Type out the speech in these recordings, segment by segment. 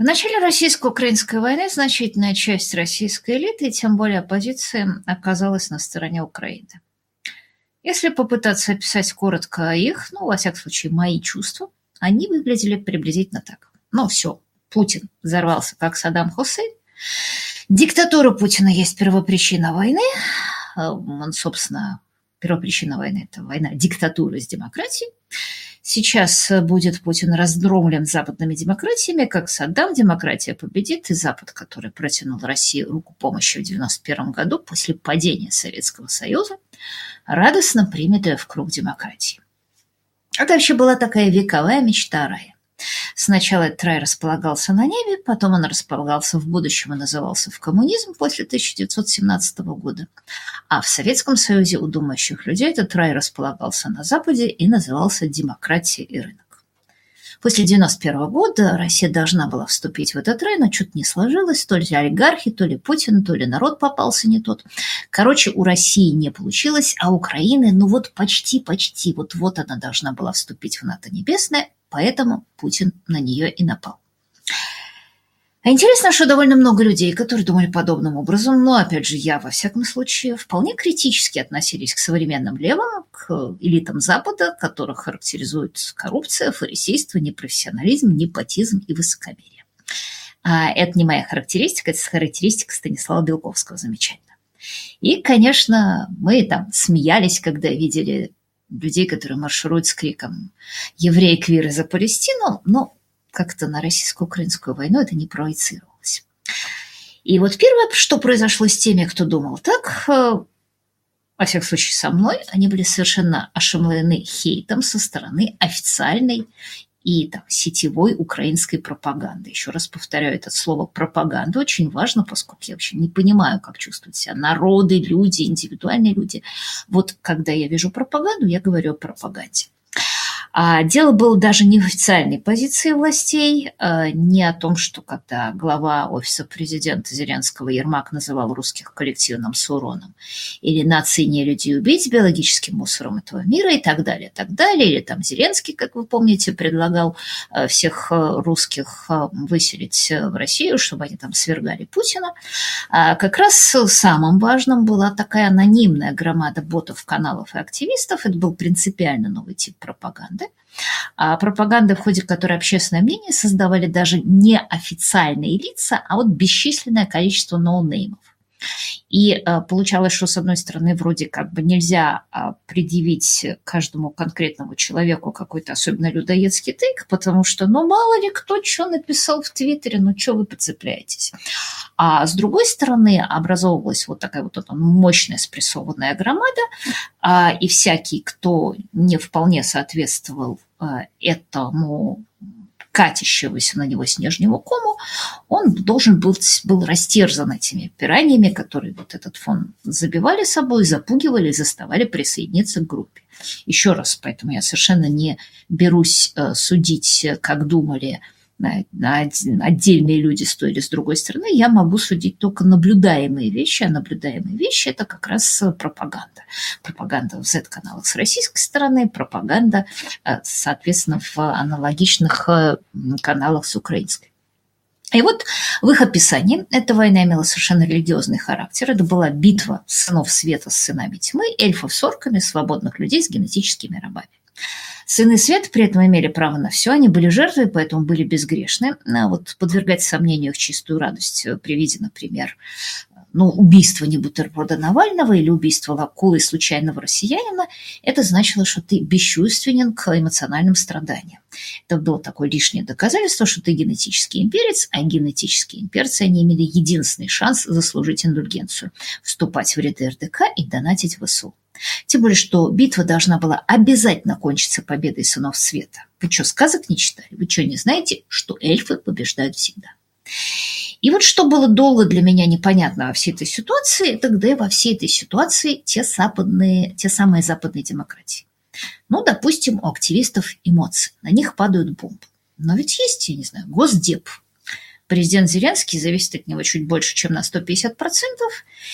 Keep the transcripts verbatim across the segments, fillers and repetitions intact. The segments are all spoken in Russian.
В начале российско-украинской войны значительная часть российской элиты, и тем более оппозиции, оказалась на стороне Украины. Если попытаться описать коротко их, ну, во всяком случае, мои чувства, они выглядели приблизительно так. Ну, все, Путин взорвался, как Саддам Хусейн. Диктатура Путина есть первопричина войны. Он, собственно, первопричина войны – это война диктатуры с демократией. Сейчас будет Путин раздромлен западными демократиями, как Саддам, демократия победит, и Запад, который протянул России руку помощи в девяносто первом году после падения Советского Союза, радостно примет ее в круг демократии. Это вообще была такая вековая мечта рая. Сначала этот рай располагался на небе, потом он располагался в будущем и назывался в коммунизм после тысяча девятьсот семнадцатого года. А в Советском Союзе у думающих людей этот рай располагался на Западе и назывался демократия и рынок. После девяносто первого года Россия должна была вступить в этот рай, но что-то не сложилось. То ли олигархи, то ли Путин, то ли народ попался не тот. Короче, у России не получилось, а у Украины, ну вот почти-почти, вот-вот она должна была вступить в НАТО небесное, поэтому Путин на нее и напал. А интересно, что довольно много людей, которые думали подобным образом, но, опять же, я, во всяком случае, вполне критически относились к современным левым, к элитам Запада, которых характеризует коррупция, фарисейство, непрофессионализм, непотизм и высокомерие. А это не моя характеристика, это характеристика Станислава Белковского, замечательно. И, конечно, мы там смеялись, когда видели людей, которые маршируют с криком «Евреи, квиры за Палестину», но как-то на российско-украинскую войну это не проецировалось. И вот первое, что произошло с теми, кто думал так, во всяком случае со мной, они были совершенно ошеломлены хейтом со стороны официальной и там, сетевой украинской пропаганды. Еще раз повторяю, это слово «пропаганда» очень важно, поскольку я вообще не понимаю, как чувствуют себя народы, люди, индивидуальные люди. Вот когда я вижу пропаганду, я говорю о пропаганде. А дело было даже не в официальной позиции властей, не о том, что когда глава офиса президента Зеленского Ермак называл русских коллективным Сауроном, или нации не людей убить биологическим мусором этого мира и так далее, и так далее. Или там Зеленский, как вы помните, предлагал всех русских выселить в Россию, чтобы они там свергали Путина. А как раз самым важным была такая анонимная громада ботов, каналов и активистов. Это был принципиально новый тип пропаганды. А пропаганда, в ходе которой общественное мнение создавали даже не официальные лица, а вот бесчисленное количество ноунеймов. И э, получалось, что, с одной стороны, вроде как бы нельзя э, предъявить каждому конкретному человеку какой-то особенно людоедский тейк, потому что, ну, мало ли кто что написал в Твиттере, ну, что вы подцепляетесь. А с другой стороны, образовывалась вот такая вот эта мощная спрессованная громада, э, и всякий, кто не вполне соответствовал э, этому катящегося на него снежнего кому, он должен был, был растерзан этими пираньями, которые вот этот фон забивали собой, запугивали, заставали присоединиться к группе. Еще раз, поэтому я совершенно не берусь э, судить, как думали э, отдельные люди с той или с другой стороны. Я могу судить только наблюдаемые вещи, а наблюдаемые вещи – это как раз пропаганда. Пропаганда в зет-каналах с российской стороны, пропаганда, соответственно, в аналогичных каналах с украинской. И вот в их описании эта война имела совершенно религиозный характер. Это была битва сынов света с сынами тьмы, эльфов с орками, свободных людей с генетическими рабами. Сыны света при этом имели право на все, они были жертвой, поэтому были безгрешны. А вот подвергать сомнению их чистую радость при виде, например, ну, убийство не бутерброда Навального или убийство Лакулы случайного россиянина, это значило, что ты бесчувственен к эмоциональным страданиям. Это было такое лишнее доказательство, что ты генетический имперец, а генетические имперцы, они имели единственный шанс заслужить индульгенцию, вступать в ряды эр дэ ка и донатить в эс у. Тем более, что битва должна была обязательно кончиться победой сынов света. Вы что, сказок не читали? Вы что, не знаете, что эльфы побеждают всегда? И вот что было долго для меня непонятно во всей этой ситуации, тогда во всей этой ситуации те, западные, те самые западные демократии. Ну, допустим, у активистов эмоции, на них падают бомбы. Но ведь есть, я не знаю, Госдеп, Президент Зеленский зависит от него чуть больше, чем на сто пятьдесят процентов,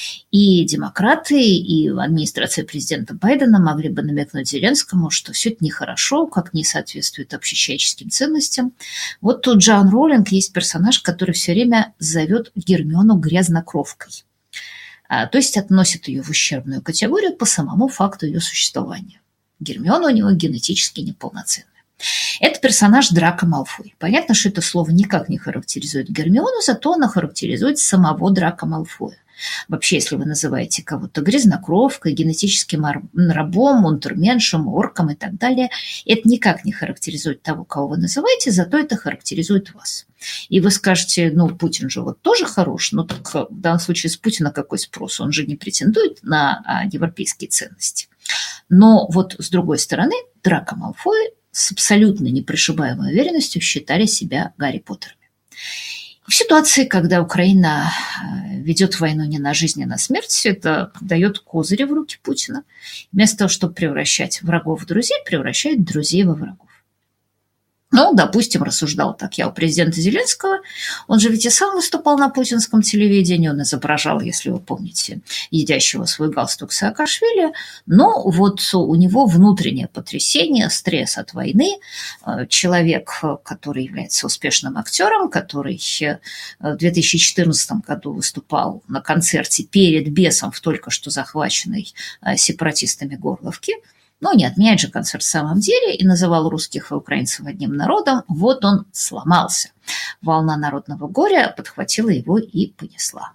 и демократы, и администрация президента Байдена могли бы намекнуть Зеленскому, что все это нехорошо, как не соответствует общечеловеческим ценностям. Вот тут Джоан Роулинг есть персонаж, который все время зовет Гермиону грязнокровкой, а, то есть относит ее в ущербную категорию по самому факту ее существования. Гермиона у него генетически неполноценная. Это персонаж Драко Малфой. Понятно, что это слово никак не характеризует Гермиону, зато оно характеризует самого Драко Малфоя. Вообще, если вы называете кого-то грязнокровкой, генетическим рабом, унтерменшем, орком и так далее, это никак не характеризует того, кого вы называете, зато это характеризует вас. И вы скажете, ну, Путин же вот тоже хорош, но так в данном случае с Путина какой спрос? Он же не претендует на а, европейские ценности. Но вот с другой стороны, Драко Малфой с абсолютно непрошибаемой уверенностью считали себя Гарри Поттерами. В ситуации, когда Украина ведет войну не на жизнь, а на смерть, это дает козыри в руки Путина. Вместо того, чтобы превращать врагов в друзей, превращает друзей во врагов. Ну, допустим, рассуждал так я у президента Зеленского. Он же ведь и сам выступал на путинском телевидении. Он изображал, если вы помните, едящего свой галстук Саакашвили. Но вот у него внутреннее потрясение, стресс от войны. Человек, который является успешным актером, который в две тысячи четырнадцатом году выступал на концерте перед бесом в только что захваченной сепаратистами Горловке. Ну, не отменять же концерт в самом деле, и называл русских и украинцев одним народом. Вот он сломался. Волна народного горя подхватила его и понесла.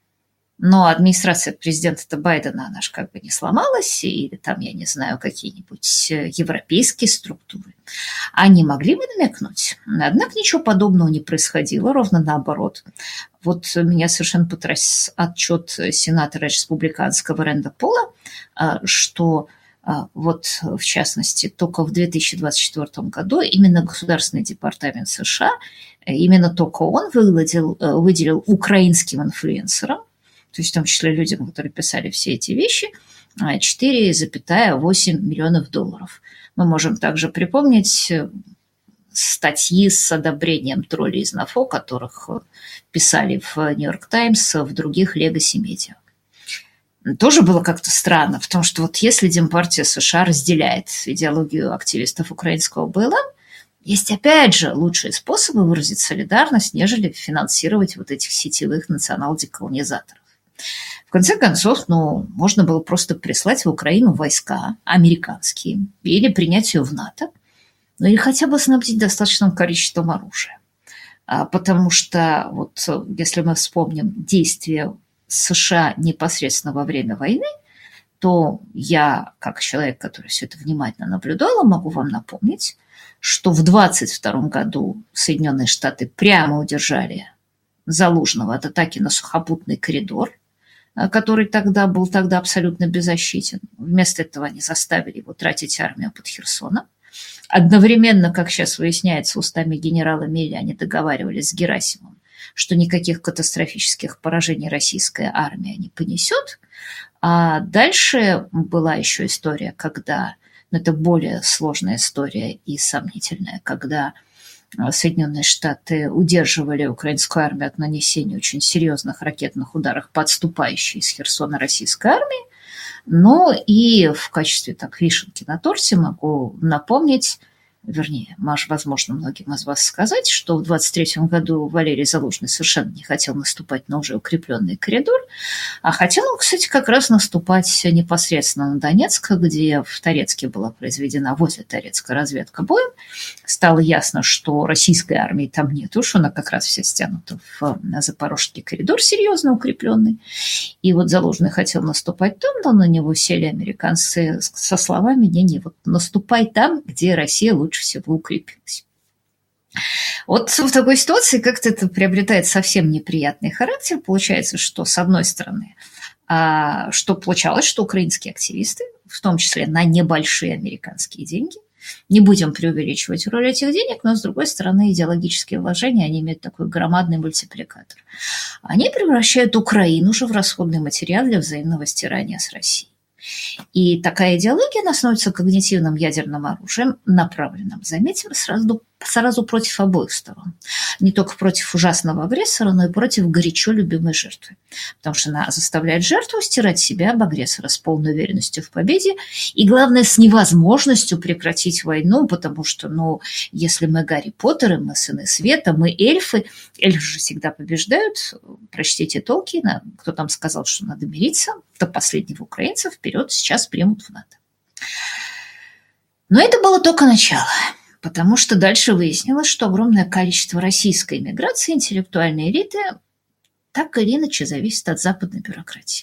Но администрация президента Байдена, она же как бы не сломалась, или там, я не знаю, какие-нибудь европейские структуры. Они могли бы намекнуть. Однако ничего подобного не происходило, ровно наоборот. Вот меня совершенно потряс отчет сенатора республиканского Рэнда Пола, что вот, в частности, только в две тысячи двадцать четвёртом году именно Государственный департамент США, именно только он выделил, выделил украинским инфлюенсерам, то есть в том числе людям, которые писали все эти вещи, четыре целых восемь десятых миллионов долларов. Мы можем также припомнить статьи с одобрением троллей из НАФО, которых писали в «Нью-Йорк Таймс», в других легаси-медиа. Тоже было как-то странно, потому что вот если Демпартия США разделяет идеологию активистов украинского БЛМ, есть опять же лучшие способы выразить солидарность, нежели финансировать вот этих сетевых национал-деколонизаторов. В конце концов, ну, можно было просто прислать в Украину войска американские или принять ее в НАТО, ну или хотя бы снабдить достаточным количеством оружия. А, потому что вот если мы вспомним действия США непосредственно во время войны, то я, как человек, который все это внимательно наблюдала, могу вам напомнить, что в двадцать втором году Соединенные Штаты прямо удержали Залужного от атаки на сухопутный коридор, который тогда был тогда абсолютно беззащитен. Вместо этого они заставили его тратить армию под Херсоном. Одновременно, как сейчас выясняется, устами генерала Милли они договаривались с Герасимовым, что никаких катастрофических поражений российская армия не понесет. А дальше была еще история, когда, ну, это более сложная история и сомнительная, когда Соединенные Штаты удерживали украинскую армию от нанесения очень серьезных ракетных ударов по отступающей из Херсона российской армии. Но и в качестве так вишенки на торте могу напомнить, вернее, возможно, многим из вас сказать, что в двадцать третьем году Валерий Залужный совершенно не хотел наступать на уже укрепленный коридор, а хотел он, кстати, как раз наступать непосредственно на Донецк, где в Торецке была произведена, возле Торецка, разведка боем. Стало ясно, что российской армии там нет, уж она как раз вся стянута в Запорожский коридор, серьезно укрепленный. И вот Залужный хотел наступать там, но на него сели американцы со словами: не-не, вот наступай там, где Россия лучше лучше всего укрепилась. Вот в такой ситуации как-то это приобретает совсем неприятный характер. Получается, что с одной стороны, что получалось, что украинские активисты, в том числе на небольшие американские деньги, не будем преувеличивать роль этих денег, но с другой стороны идеологические вложения, они имеют такой громадный мультипликатор. Они превращают Украину уже в расходный материал для взаимного стирания с Россией. И такая идеология, она становится когнитивным ядерным оружием, направленным, заметим, сразу сразу против обоих сторон. Не только против ужасного агрессора, но и против горячо любимой жертвы. Потому что она заставляет жертву стирать себя об агрессора с полной уверенностью в победе. И, главное, с невозможностью прекратить войну, потому что, ну, если мы Гарри Поттеры, мы сыны света, мы эльфы, эльфы же всегда побеждают. Прочтите Толкиена, кто там сказал, что надо мириться, до последнего украинца вперед сейчас примут в НАТО. Но это было только начало. Потому что дальше выяснилось, что огромное количество российской эмиграции, интеллектуальной элиты так или иначе зависит от западной бюрократии.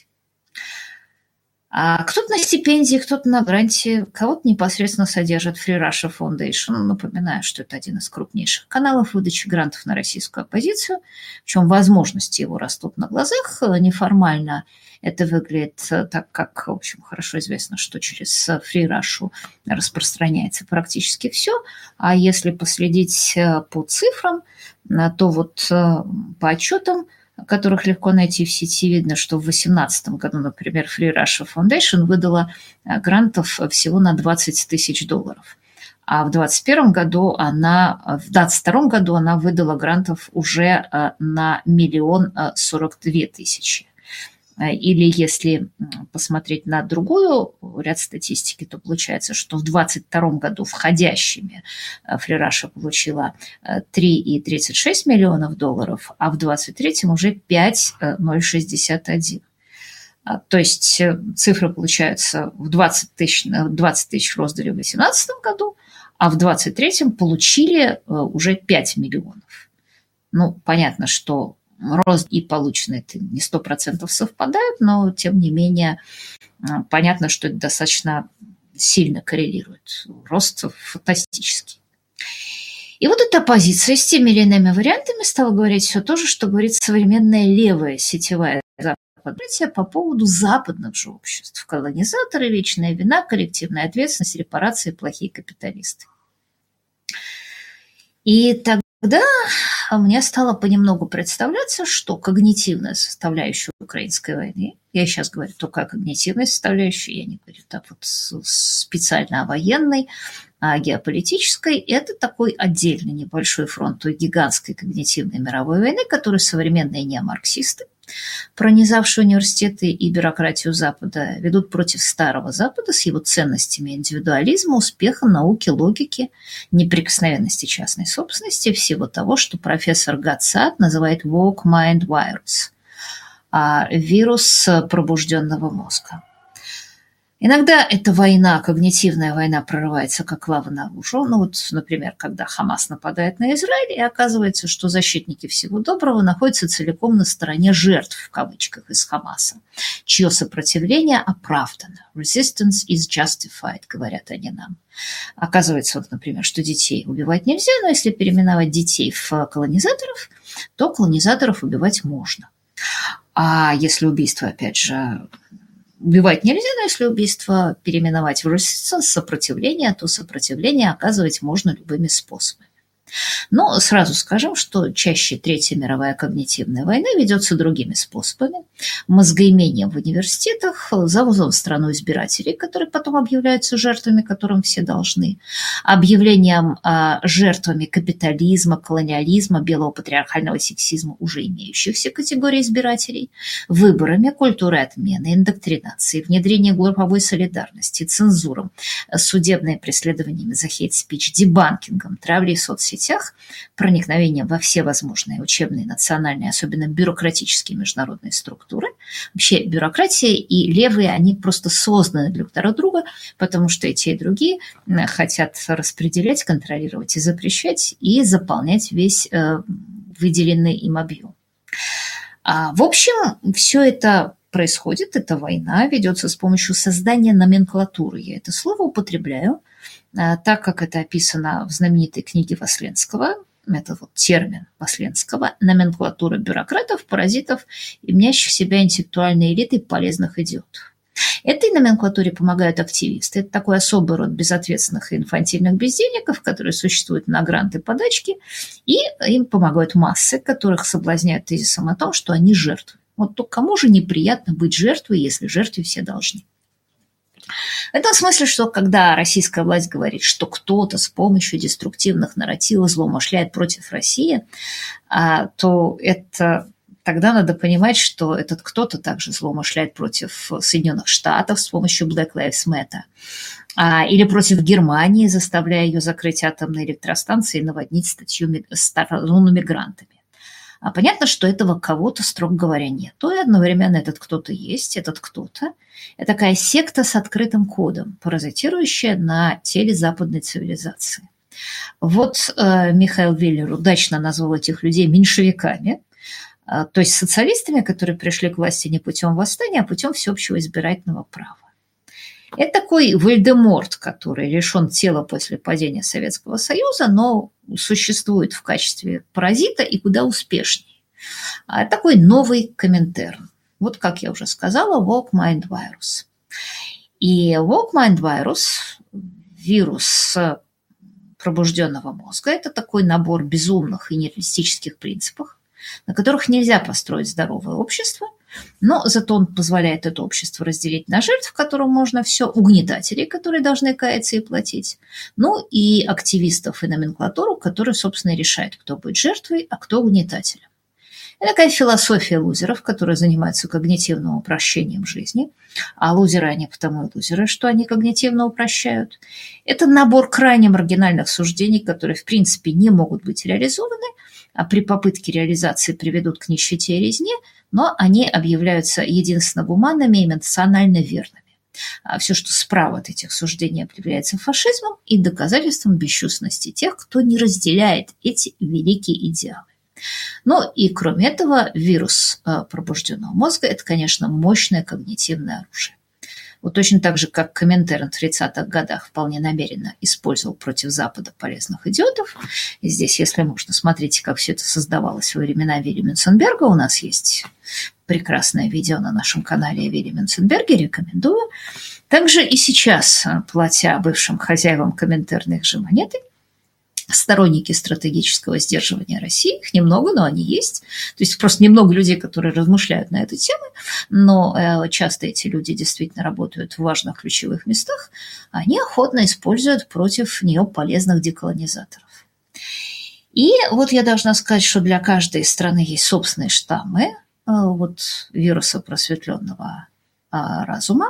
А кто-то на стипендии, кто-то на гранте, кого-то непосредственно содержит Free Russia Foundation. Напоминаю, что это один из крупнейших каналов выдачи грантов на российскую оппозицию, причем возможности его растут на глазах. Неформально это выглядит так, как, в общем, хорошо известно, что через Free Russia распространяется практически все. А если последить по цифрам, то вот по отчетам, которых легко найти в сети, видно, что в две тысячи восемнадцатом году, например, Free Russia Foundation выдала грантов всего на двадцать тысяч долларов. А в двадцать первом году она, в двадцать втором году она выдала грантов уже на миллион сорок две тысячи. Или если посмотреть на другую ряд статистики, то получается, что в двадцать втором году входящими Free Russia получила три целых тридцать шесть миллионов долларов, а в двадцать третьем уже пять целых шестьдесят один. То есть цифры получаются в двадцать тысяч, двадцать тысяч роздали в две тысячи восемнадцатом году, а в двадцать третьем получили уже пять миллионов. Ну, понятно, что рост и полученный это не сто процентов совпадают, но, тем не менее, понятно, что это достаточно сильно коррелирует. Рост фантастический. И вот эта оппозиция с теми или иными вариантами стала говорить все то же, что говорит современная левая сетевая западная по поводу западных же обществ. Колонизаторы, вечная вина, коллективная ответственность, репарации, плохие капиталисты. И тогда мне стало понемногу представляться, что когнитивная составляющая украинской войны, я сейчас говорю только о когнитивной составляющей, я не говорю так вот специально о военной, а о геополитической, это такой отдельный небольшой фронт той гигантской когнитивной мировой войны, которую современные неомарксисты, пронизавшие университеты и бюрократию Запада, ведут против старого Запада с его ценностями индивидуализма, успеха, науки, логики, неприкосновенности частной собственности, всего того, что профессор Гатсад называет woke mind virus, вирус пробужденного мозга. Иногда эта война, когнитивная война, прорывается как лава наружу. Ну вот, например, когда Хамас нападает на Израиль, и оказывается, что защитники всего доброго находятся целиком на стороне жертв, в кавычках, из Хамаса, чье сопротивление оправдано. Resistance is justified, говорят они нам. Оказывается, вот, например, что детей убивать нельзя, но если переименовать детей в колонизаторов, то колонизаторов убивать можно. А если убийство, опять же, убивать нельзя, но если убийство переименовать в сопротивление, то сопротивление оказывать можно любыми способами. Но сразу скажем, что чаще Третья мировая когнитивная война ведется другими способами. Мозгоимением в университетах, завозом в страну избирателей, которые потом объявляются жертвами, которым все должны, объявлением а, жертвами капитализма, колониализма, белого патриархального сексизма уже имеющихся категорий избирателей, выборами, культурой отмены, индоктринацией, внедрением групповой солидарности, цензуром, судебными преследованиями за хейт-спич, дебанкингом, травлей в соцсетях, проникновением во все возможные учебные, национальные, особенно бюрократические международные структуры. Вообще бюрократия и левые, они просто созданы друг для друга, потому что и те, и другие хотят распределять, контролировать и запрещать, и заполнять весь э, выделенный им объем. А, в общем, все это происходит, эта война ведется с помощью создания номенклатуры. Я это слово употребляю, так как это описано в знаменитой книге Восленского, это вот термин Восленского, номенклатура бюрократов, паразитов и мнящих себя интеллектуальной элитой полезных идиотов. Этой номенклатуре помогают активисты. Это такой особый род безответственных и инфантильных бездельников, которые существуют на гранты, подачки, и им помогают массы, которых соблазняют тезисом о том, что они жертвы. Вот то кому же неприятно быть жертвой, если жертве все должны? В этом смысле, что когда российская власть говорит, что кто-то с помощью деструктивных нарративов злоумышляет против России, то это тогда надо понимать, что этот кто-то также злоумышляет против Соединенных Штатов с помощью Black Lives Matter, или против Германии, заставляя ее закрыть атомные электростанции и наводнить страну мигрантами. А понятно, что этого кого-то, строго говоря, нет. То и одновременно этот кто-то есть, этот кто-то – это такая секта с открытым кодом, паразитирующая на теле западной цивилизации. Вот э, Михаил Виллер удачно назвал этих людей меньшевиками, э, то есть социалистами, которые пришли к власти не путем восстания, а путем всеобщего избирательного права. Это такой Вольдеморт, который лишен тела после падения Советского Союза, но существует в качестве паразита и куда успешнее. А такой новый Коминтерн. Вот, как я уже сказала, Woke Mind Virus. И Woke Mind Virus, вирус пробужденного мозга, это такой набор безумных и нереалистических принципов, на которых нельзя построить здоровое общество, но зато он позволяет это общество разделить на жертв, которым можно все, угнетателей, которые должны каяться и платить, ну и активистов и номенклатуру, которые, собственно, решают, кто будет жертвой, а кто угнетателем. Это такая философия лузеров, которые занимаются когнитивным упрощением жизни, а лузеры они потому и лузеры, что они когнитивно упрощают. Это набор крайне маргинальных суждений, которые, в принципе, не могут быть реализованы, а при попытке реализации приведут к нищете и резне, но они объявляются единственно гуманными и эмоционально верными. А все, что справа от этих суждений, объявляется фашизмом и доказательством бесчувственности тех, кто не разделяет эти великие идеалы. Ну и кроме этого, вирус пробужденного мозга – это, конечно, мощное когнитивное оружие. Вот точно так же, как Коминтерн в тридцатых годах вполне намеренно использовал против Запада полезных идиотов. И здесь, если можно, смотрите, как все это создавалось во времена Вилли Менценберга. У нас есть прекрасное видео на нашем канале о Вилли Менценберге, рекомендую. Также и сейчас, платя бывшим хозяевам Коминтерна их же монеты, сторонники стратегического сдерживания России, их немного, но они есть. То есть просто немного людей, которые размышляют на эту тему, но часто эти люди действительно работают в важных ключевых местах, они охотно используют против нее полезных деколонизаторов. И вот я должна сказать, что для каждой страны есть собственные штаммы вот, вируса просветленного разума.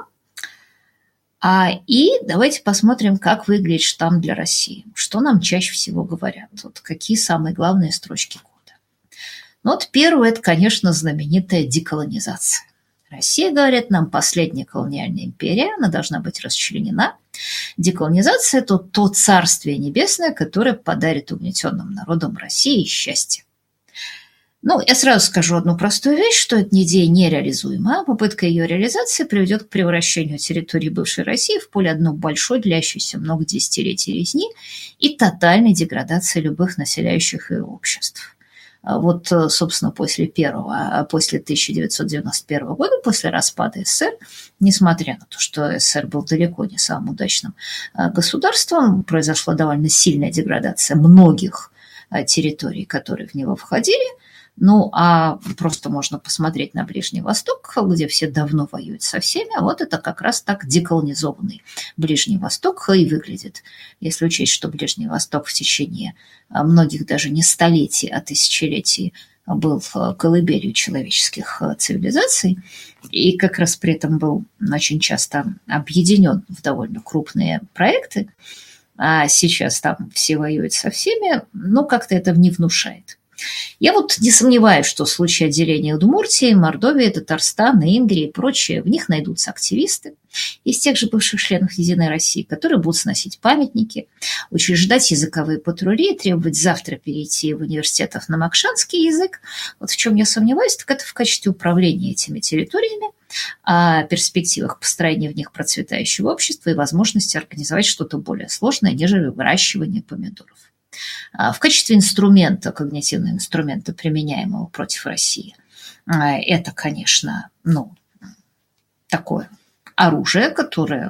А, и давайте посмотрим, как выглядит штамм для России. Что нам чаще всего говорят? Вот какие самые главные строчки кода? Ну, вот первое – это, конечно, знаменитая деколонизация. Россия, говорит нам, последняя колониальная империя, она должна быть расчленена. Деколонизация – это то царствие небесное, которое подарит угнетенным народам России счастье. Ну, я сразу скажу одну простую вещь, что эта идея нереализуема. Попытка ее реализации приведет к превращению территории бывшей России в поле одной большой, длящейся много десятилетий резни и тотальной деградации любых населяющих ее обществ. Вот, собственно, после первого, после тысяча девятьсот девяносто первого года, после распада СССР, несмотря на то, что СССР был далеко не самым удачным государством, произошла довольно сильная деградация многих территорий, которые в него входили. Ну, а просто можно посмотреть на Ближний Восток, где все давно воюют со всеми, а вот это как раз так деколонизованный Ближний Восток и выглядит. Если учесть, что Ближний Восток в течение многих даже не столетий, а тысячелетий был колыбелью человеческих цивилизаций, и как раз при этом был очень часто объединен в довольно крупные проекты, а сейчас там все воюют со всеми, но как-то это не внушает. Я вот не сомневаюсь, что в случае отделения Удмуртии, Мордовии, Татарстана, Ингрии и прочее, в них найдутся активисты из тех же бывших членов Единой России, которые будут сносить памятники, учреждать языковые патрули и требовать завтра перейти в университетов на макшанский язык. Вот в чем я сомневаюсь, так это в качестве управления этими территориями, о перспективах построения в них процветающего общества и возможности организовать что-то более сложное, нежели выращивание помидоров. В качестве инструмента, когнитивного инструмента, применяемого против России, это, конечно, ну, такое оружие, которое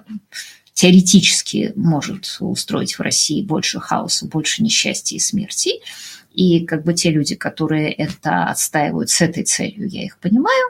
теоретически может устроить в России больше хаоса, больше несчастья и смертей. И как бы те люди, которые это отстаивают с этой целью, я их понимаю,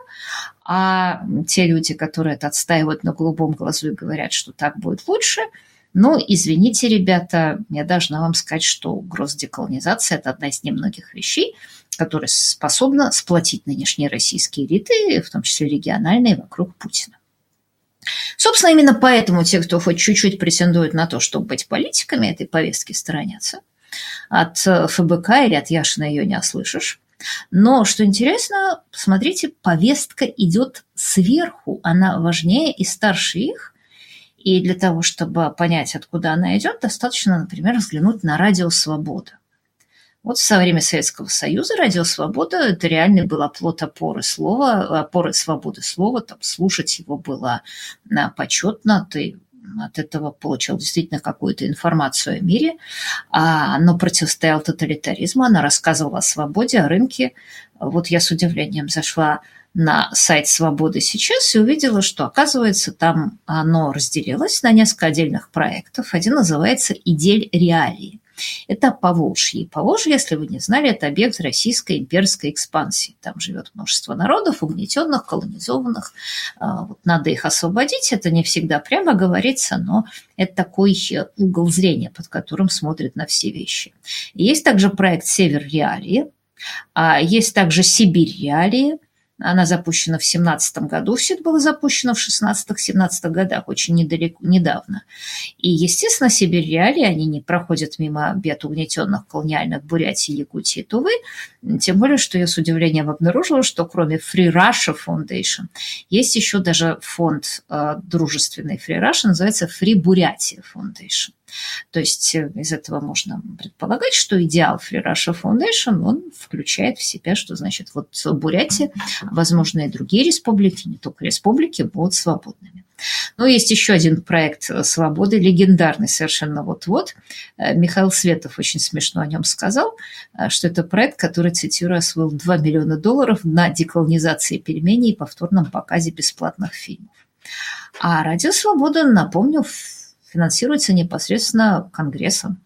а те люди, которые это отстаивают на голубом глазу и говорят, что так будет лучше, ну, извините, ребята, я должна вам сказать, что угроза деколонизации – это одна из немногих вещей, которая способна сплотить нынешние российские элиты, в том числе региональные, вокруг Путина. Собственно, именно поэтому те, кто хоть чуть-чуть претендует на то, чтобы быть политиками, этой повестки сторонятся. От ФБК или от Яшина ее не услышишь. Но, что интересно, смотрите, повестка идет сверху, она важнее и старше их. И для того, чтобы понять, откуда она идет, достаточно, например, взглянуть на радио «Свобода». Вот со времени Советского Союза радио «Свобода» – это реально был оплот опоры слова, опоры свободы слова, там слушать его было почетно, ты от этого получал действительно какую-то информацию о мире, оно противостояло тоталитаризму, оно рассказывало о свободе, о рынке. Вот я с удивлением зашла на сайт «Свободы» сейчас и увидела, что, оказывается, там оно разделилось на несколько отдельных проектов. Один называется «Идель реалии». Это Поволжье. Поволжье, если вы не знали, это объект российской имперской экспансии. Там живет множество народов, угнетенных, колонизованных. Вот надо их освободить. Это не всегда прямо говорится, но это такой угол зрения, под которым смотрят на все вещи. Есть также проект «Север реалии», есть также «Сибирь реалии». Она запущена в семнадцатом году, все это было запущено в шестнадцатом-семнадцатом годах, очень недалеко, недавно. И, естественно, Сибирь реалии, они не проходят мимо бед угнетенных колониальных Бурятии, Якутии, Тувы, тем более, что я с удивлением обнаружила, что кроме Free Russia Foundation есть еще даже фонд э, дружественный Free Russia, называется Free Бурятия Foundation. То есть из этого можно предполагать, что идеал Free Russia Foundation, он включает в себя, что значит вот Бурятия, возможно, и другие республики, не только республики, будут свободными. Но есть еще один проект свободы, легендарный совершенно вот-вот. Михаил Светов очень смешно о нем сказал, что это проект, который, цитирую, освоил два миллиона долларов на деколонизации пельменей и повторном показе бесплатных фильмов. А Радио Свобода, напомню, финансируется непосредственно Конгрессом.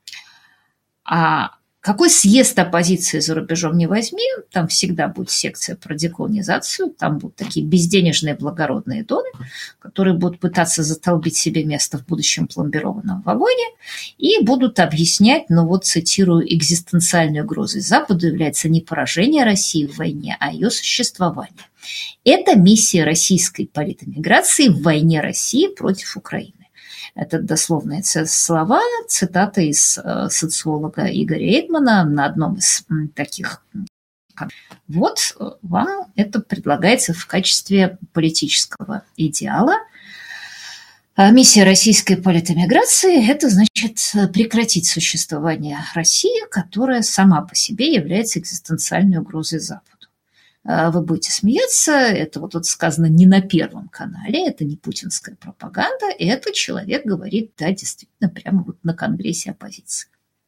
А какой съезд оппозиции за рубежом не возьми, там всегда будет секция про деколонизацию, там будут такие безденежные благородные доны, которые будут пытаться затолбить себе место в будущем пломбированном вагоне и будут объяснять, ну вот цитирую, экзистенциальной угрозой Западу является не поражение России в войне, а ее существование. Это миссия российской политэмиграции в войне России против Украины. Это дословные слова, цитата из э, социолога Игоря Эйдмана на одном из м, таких. Вот вам это предлагается в качестве политического идеала. А миссия российской политэмиграции – это значит прекратить существование России, которая сама по себе является экзистенциальной угрозой Западу. Вы будете смеяться, это вот тут сказано не на Первом канале, это не путинская пропаганда, этот человек говорит, да, действительно, прямо вот на Конгрессе оппозиции.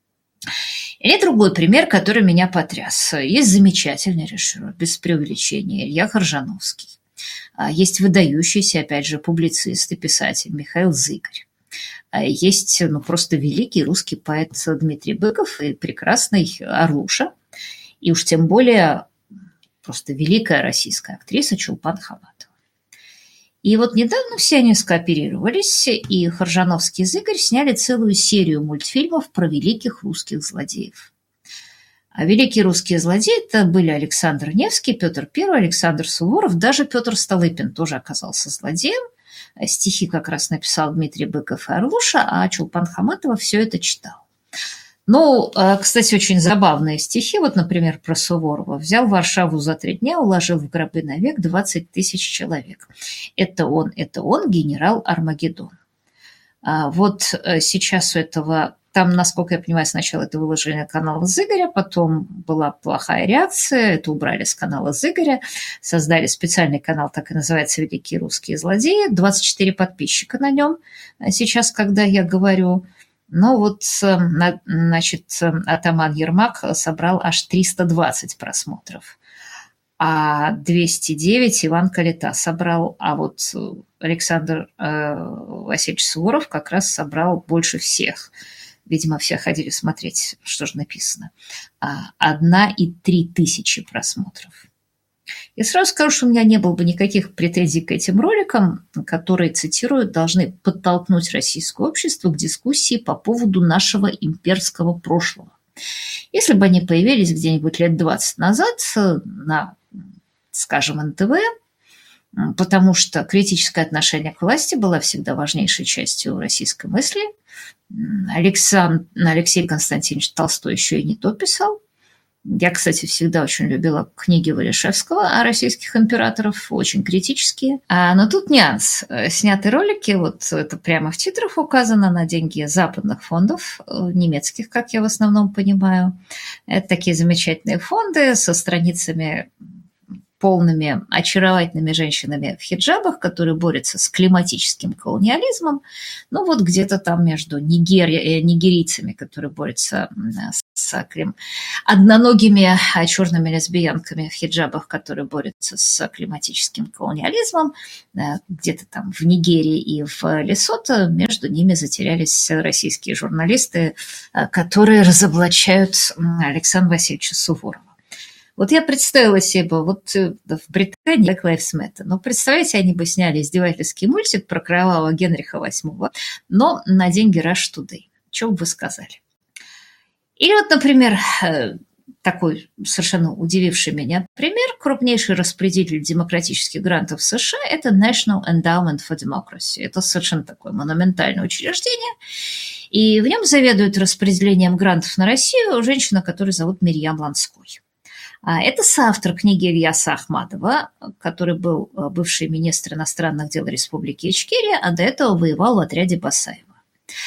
Или другой пример, который меня потряс. Есть замечательный режиссер, без преувеличения, Илья Хоржановский. Есть выдающийся, опять же, публицист и писатель Михаил Зыгорь. Есть, ну, просто великий русский поэт Дмитрий Быков и прекрасный Орлуша. И уж тем более просто великая российская актриса Чулпан Хаматова. И вот недавно все они скооперировались, и Хоржановский и Зыгорь сняли целую серию мультфильмов про великих русских злодеев. А великие русские злодеи – это были Александр Невский, Петр Первый, Александр Суворов, даже Петр Столыпин тоже оказался злодеем. Стихи как раз написал Дмитрий Быков и Орлуша, а Чулпан Хаматова все это читал. Ну, кстати, очень забавные стихи. Вот, например, про Суворова. «Взял Варшаву за три дня, уложил в гробы навек двадцать тысяч человек. Это он, это он, генерал Армагеддон». А вот сейчас у этого, там, насколько я понимаю, сначала это выложили на канал Зыгоря, потом была плохая реакция, это убрали с канала Зыгоря, создали специальный канал, так и называется «Великие русские злодеи». двадцать четыре подписчика на нем сейчас, когда я говорю. Но вот, значит, Атаман Ермак собрал аж триста двадцать просмотров, а двести девять Иван Калита собрал, а вот Александр э, Васильевич Суворов как раз собрал больше всех. Видимо, все ходили смотреть, что же написано. Одна и три тысячи просмотров. Я сразу скажу, что у меня не было бы никаких претензий к этим роликам, которые, цитирую, должны подтолкнуть российское общество к дискуссии по поводу нашего имперского прошлого. Если бы они появились где-нибудь лет двадцать назад на, скажем, эн тэ вэ, потому что критическое отношение к власти было всегда важнейшей частью российской мысли. Александр, Алексей Константинович Толстой еще и не то писал. Я, кстати, всегда очень любила книги Валишевского о российских императорах, очень критические. А, но тут нюанс. Сняты ролики, вот это прямо в титрах указано, на деньги западных фондов, немецких, как я в основном понимаю. Это такие замечательные фонды со страницами полными очаровательными женщинами в хиджабах, которые борются с климатическим колониализмом. Ну вот где-то там между нигери... нигерийцами, которые борются с клим... одноногими черными лесбиянками в хиджабах, которые борются с климатическим колониализмом, где-то там в Нигерии и в Лесото между ними затерялись российские журналисты, которые разоблачают Александра Васильевича Суворова. Вот я представила себе, вот в Британии Black Lives Matter, но представляете, они бы сняли издевательский мультик про кровавого Генриха восьмого, но на деньги Rush Today. Что бы вы сказали? Или вот, например, такой совершенно удививший меня пример, крупнейший распределитель демократических грантов в США – это National Endowment for Democracy. Это совершенно такое монументальное учреждение, и в нем заведует распределением грантов на Россию женщина, которую зовут Мирьям Ланской. Это соавтор книги Ильяса Ахмадова, который был бывший министр иностранных дел Республики Ичкерия, а до этого воевал в отряде Басаева.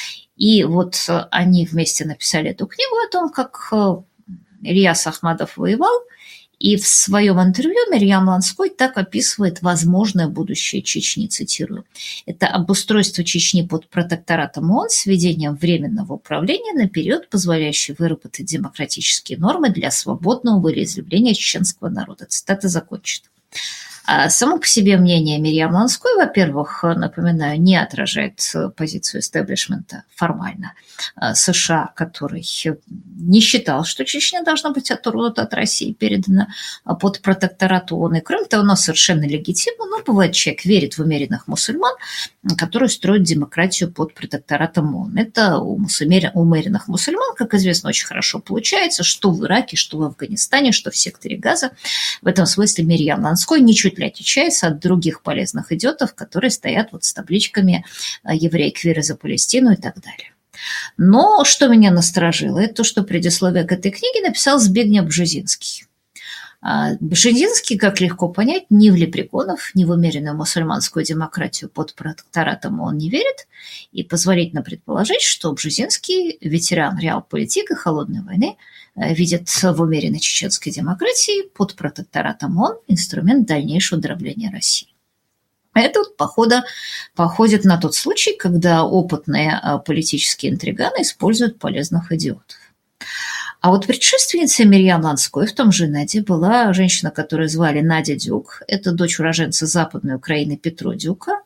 И вот они вместе написали эту книгу о том, как Ильяс Ахмадов воевал, и в своем интервью Мирьям Ланской так описывает возможное будущее Чечни, цитирую. Это обустройство Чечни под протекторатом ООН с введением временного управления на период, позволяющий выработать демократические нормы для свободного волеизъявления чеченского народа. Цитата закончена. Само по себе мнение Мирьям Ланской, во-первых, напоминаю, не отражает позицию истеблишмента формально США, который не считал, что Чечня должна быть оторвана от России, передана под протекторат ООН. И кроме того, оно совершенно легитимно, но бывает, человек верит в умеренных мусульман, которые строят демократию под протекторатом ООН. Это у умеренных мусульман, как известно, очень хорошо получается, что в Ираке, что в Афганистане, что в секторе Газа. В этом смысле Мирьям Ланской ничуть не отличается от других полезных идиотов, которые стоят вот с табличками «Евреи к вере за Палестину» и так далее. Но что меня насторожило, это то, что предисловие к этой книге написал Збигнев Бжезинский. Бжезинский, как легко понять, ни в лепреконов, ни в умеренную мусульманскую демократию под протекторатом он не верит, и позволительно предположить, что Бжезинский, ветеран реалполитик и холодной войны, видит в умеренной чеченской демократии под протекторатом ООН инструмент дальнейшего дробления России. Это, походу, походит на тот случай, когда опытные политические интриганы используют полезных идиотов. А вот предшественницей Мирьям Ланской в том же Наде была женщина, которую звали Надя Дюк. Это дочь уроженца Западной Украины Петро Дюка.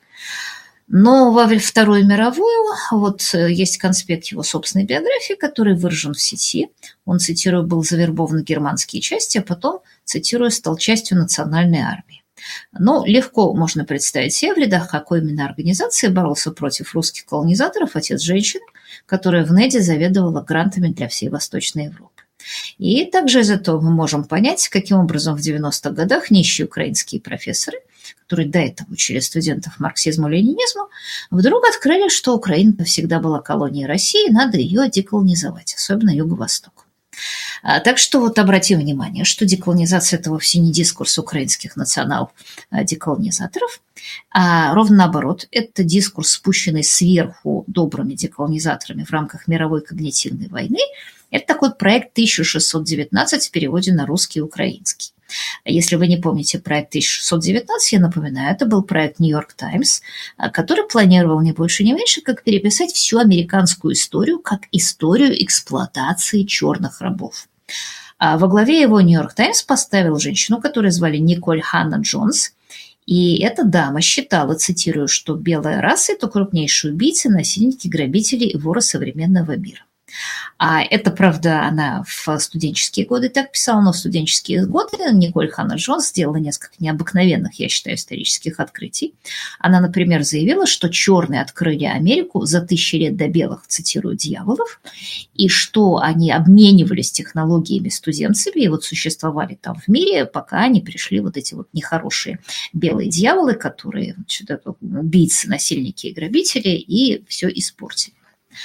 Но во Вторую мировую вот есть конспект его собственной биографии, который выражен в сети. Он, цитирую, был завербован в германские части, а потом, цитирую, стал частью национальной армии. Но легко можно представить себе, в рядах какой именно организации боролся против русских колонизаторов отец женщины, которая в Неде заведовала грантами для всей Восточной Европы. И также из этого мы можем понять, каким образом в девяностых годах нищие украинские профессоры, которые до этого учили студентов марксизму-ленинизму, вдруг открыли, что Украина всегда была колонией России, надо ее деколонизовать, особенно Юго-Восток. Так что вот обратим внимание, что деколонизация – это вовсе не дискурс украинских национал-деколонизаторов, а ровно наоборот, это дискурс, спущенный сверху добрыми деколонизаторами в рамках мировой когнитивной войны. Это такой проект тысяча шестьсот девятнадцать в переводе на русский и украинский. Если вы не помните проект тысяча шестьсот девятнадцать, я напоминаю, это был проект «Нью-Йорк Таймс», который планировал не больше, не меньше, как переписать всю американскую историю как историю эксплуатации черных рабов. А во главе его «Нью-Йорк Таймс» поставил женщину, которую звали Николь Ханна Джонс. И эта дама считала, цитирую, что белая раса – это крупнейшие убийцы, насильники, грабители и воры современного мира. А это, правда, она в студенческие годы так писала, но в студенческие годы Николь Ханна-Джонс сделала несколько необыкновенных, я считаю, исторических открытий. Она, например, заявила, что черные открыли Америку за тысячи лет до белых, цитирую, дьяволов, и что они обменивались технологиями с туземцами и вот существовали там в мире, пока не пришли вот эти вот нехорошие белые дьяволы, которые, значит, убийцы, насильники и грабители, и все испортили.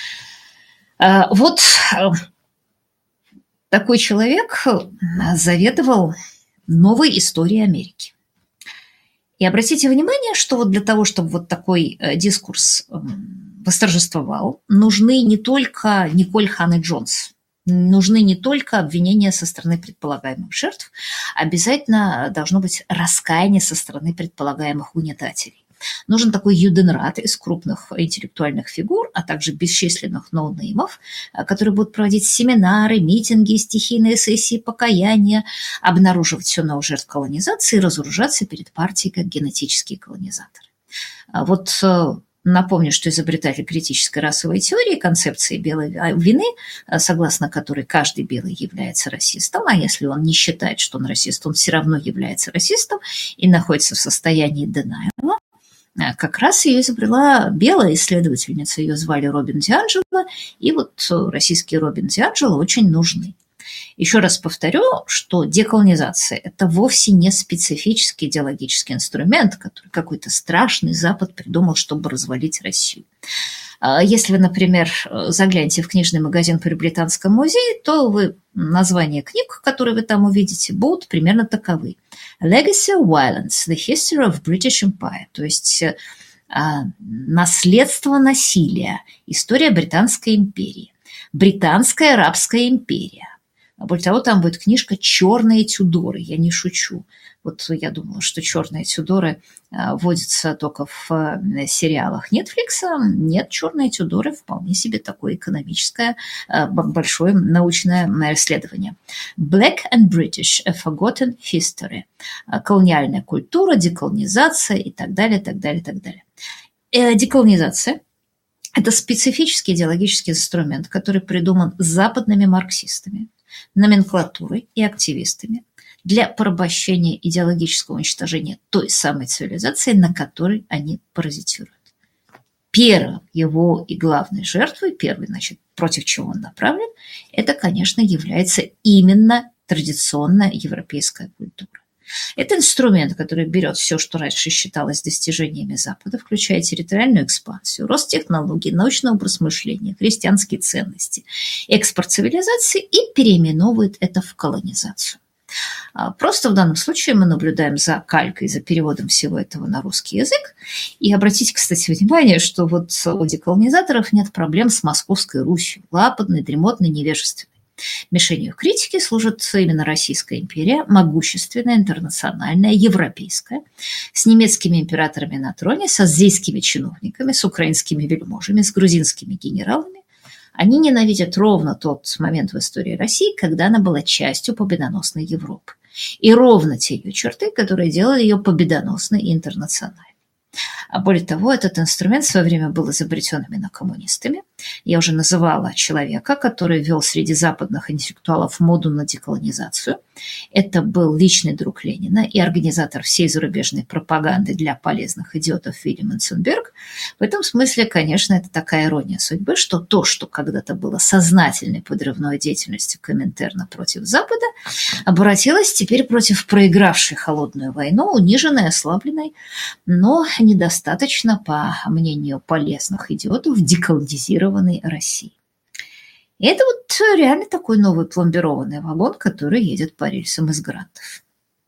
Вот такой человек заведовал новой историей Америки. И обратите внимание, что вот для того, чтобы вот такой дискурс восторжествовал, нужны не только Николь Ханна-Джонс, нужны не только обвинения со стороны предполагаемых жертв, обязательно должно быть раскаяние со стороны предполагаемых угнетателей. Нужен такой юденрат из крупных интеллектуальных фигур, а также бесчисленных ноунеймов, которые будут проводить семинары, митинги, стихийные сессии покаяния, обнаруживать все новых жертв колонизации и разоружаться перед партией как генетические колонизаторы. Вот напомню, что изобретатель критической расовой теории, концепции белой вины, согласно которой каждый белый является расистом, а если он не считает, что он расист, он все равно является расистом и находится в состоянии денаила, как раз ее изобрела белая исследовательница, ее звали Робин Дианджело, и вот российские Робин Дианджело очень нужны. Еще раз повторю, что деколонизация – это вовсе не специфический идеологический инструмент, который какой-то страшный Запад придумал, чтобы развалить Россию. Если вы, например, заглянете в книжный магазин при Британском музее, то вы, названия книг, которые вы там увидите, будут примерно таковы. Legacy of Violence – The History of British Empire, то есть наследство насилия, история Британской империи, Британская рабская империя. Более того, там будет книжка «Черные Тюдоры». Я не шучу. Вот я думала, что «Черные Тюдоры» водятся только в сериалах Netflix. Нет, «Черные Тюдоры» вполне себе такое экономическое, большое научное исследование. Black and British – A Forgotten History. Колониальная культура, деколонизация и так далее, так далее, так далее. Деколонизация – это специфический идеологический инструмент, который придуман западными марксистами, номенклатурой и активистами для порабощения идеологического уничтожения той самой цивилизации, на которой они паразитируют. Первым его и главной жертвой, первый, значит, против чего он направлен, это, конечно, является именно традиционная европейская культура. Это инструмент, который берет все, что раньше считалось достижениями Запада, включая территориальную экспансию, рост технологий, научный образ мышления, христианские ценности, экспорт цивилизации и переименовывает это в колонизацию. Просто в данном случае мы наблюдаем за калькой, за переводом всего этого на русский язык. И обратите, кстати, внимание, что вот у деколонизаторов нет проблем с Московской Русью, западной, дремотной, невежественной. Мишенью критики служит именно Российская империя, могущественная, интернациональная, европейская, с немецкими императорами на троне, с азийскими чиновниками, с украинскими вельможами, с грузинскими генералами. Они ненавидят ровно тот момент в истории России, когда она была частью победоносной Европы. И ровно те ее черты, которые делали ее победоносной и интернациональной. А более того, этот инструмент в свое время был изобретен именно коммунистами. Я уже называла человека, который вел среди западных интеллектуалов моду на деколонизацию. Это был личный друг Ленина и организатор всей зарубежной пропаганды для полезных идиотов Вильям Менценберг. В этом смысле, конечно, это такая ирония судьбы, что то, что когда-то было сознательной подрывной деятельностью Коминтерна против Запада, обратилось теперь против проигравшей холодную войну, униженной, ослабленной, но недостаточно, по мнению полезных идиотов, деколонизированной России. И это вот реально такой новый пломбированный вагон, который едет по рельсам из грантов.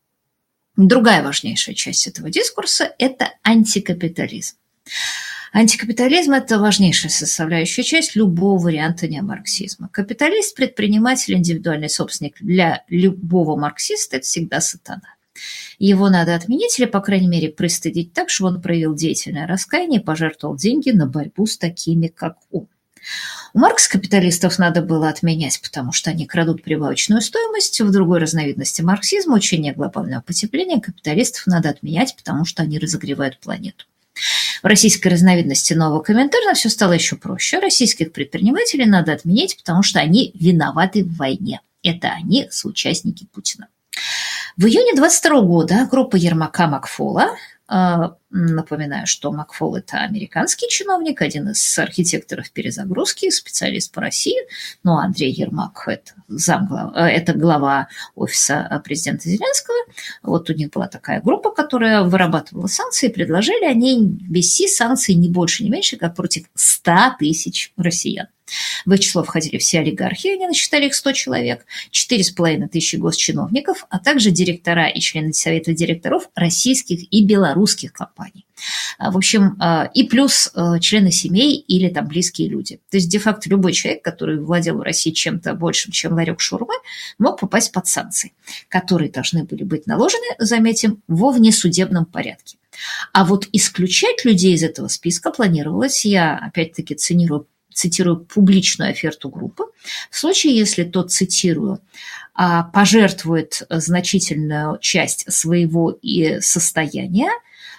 Другая важнейшая часть этого дискурса – это антикапитализм. Антикапитализм – это важнейшая составляющая часть любого варианта неомарксизма. Капиталист, предприниматель, индивидуальный собственник для любого марксиста – это всегда сатана. Его надо отменить или, по крайней мере, пристыдить так, чтобы он проявил деятельное раскаяние и пожертвовал деньги на борьбу с такими, как он. У Маркса капиталистов надо было отменять, потому что они крадут прибавочную стоимость. В другой разновидности марксизма, учения глобального потепления, капиталистов надо отменять, потому что они разогревают планету. В российской разновидности нового Коминтерна все стало еще проще. Российских предпринимателей надо отменить, потому что они виноваты в войне. Это они соучастники Путина. В июне двадцать второго года группа Ермака Макфола, напоминаю, что Макфол – это американский чиновник, один из архитекторов перезагрузки, специалист по России, ну а Андрей Ермак – это, замглава, это глава офиса президента Зеленского. Вот у них была такая группа, которая вырабатывала санкции, и предложили они ввести санкции не больше, не меньше, как против ста тысяч россиян. В их число входили все олигархи, они насчитали их сто человек, четыре с половиной тысячи госчиновников, а также директора и члены совета директоров российских и белорусских компаний. В общем, и плюс члены семей или там близкие люди. То есть, де-факто, любой человек, который владел в России чем-то большим, чем ларек шаурмы, мог попасть под санкции, которые должны были быть наложены, заметим, во внесудебном порядке. А вот исключать людей из этого списка планировалось, я опять-таки цитирую, цитирую публичную оферту группы, в случае, если тот, цитирую, пожертвует значительную часть своего состояния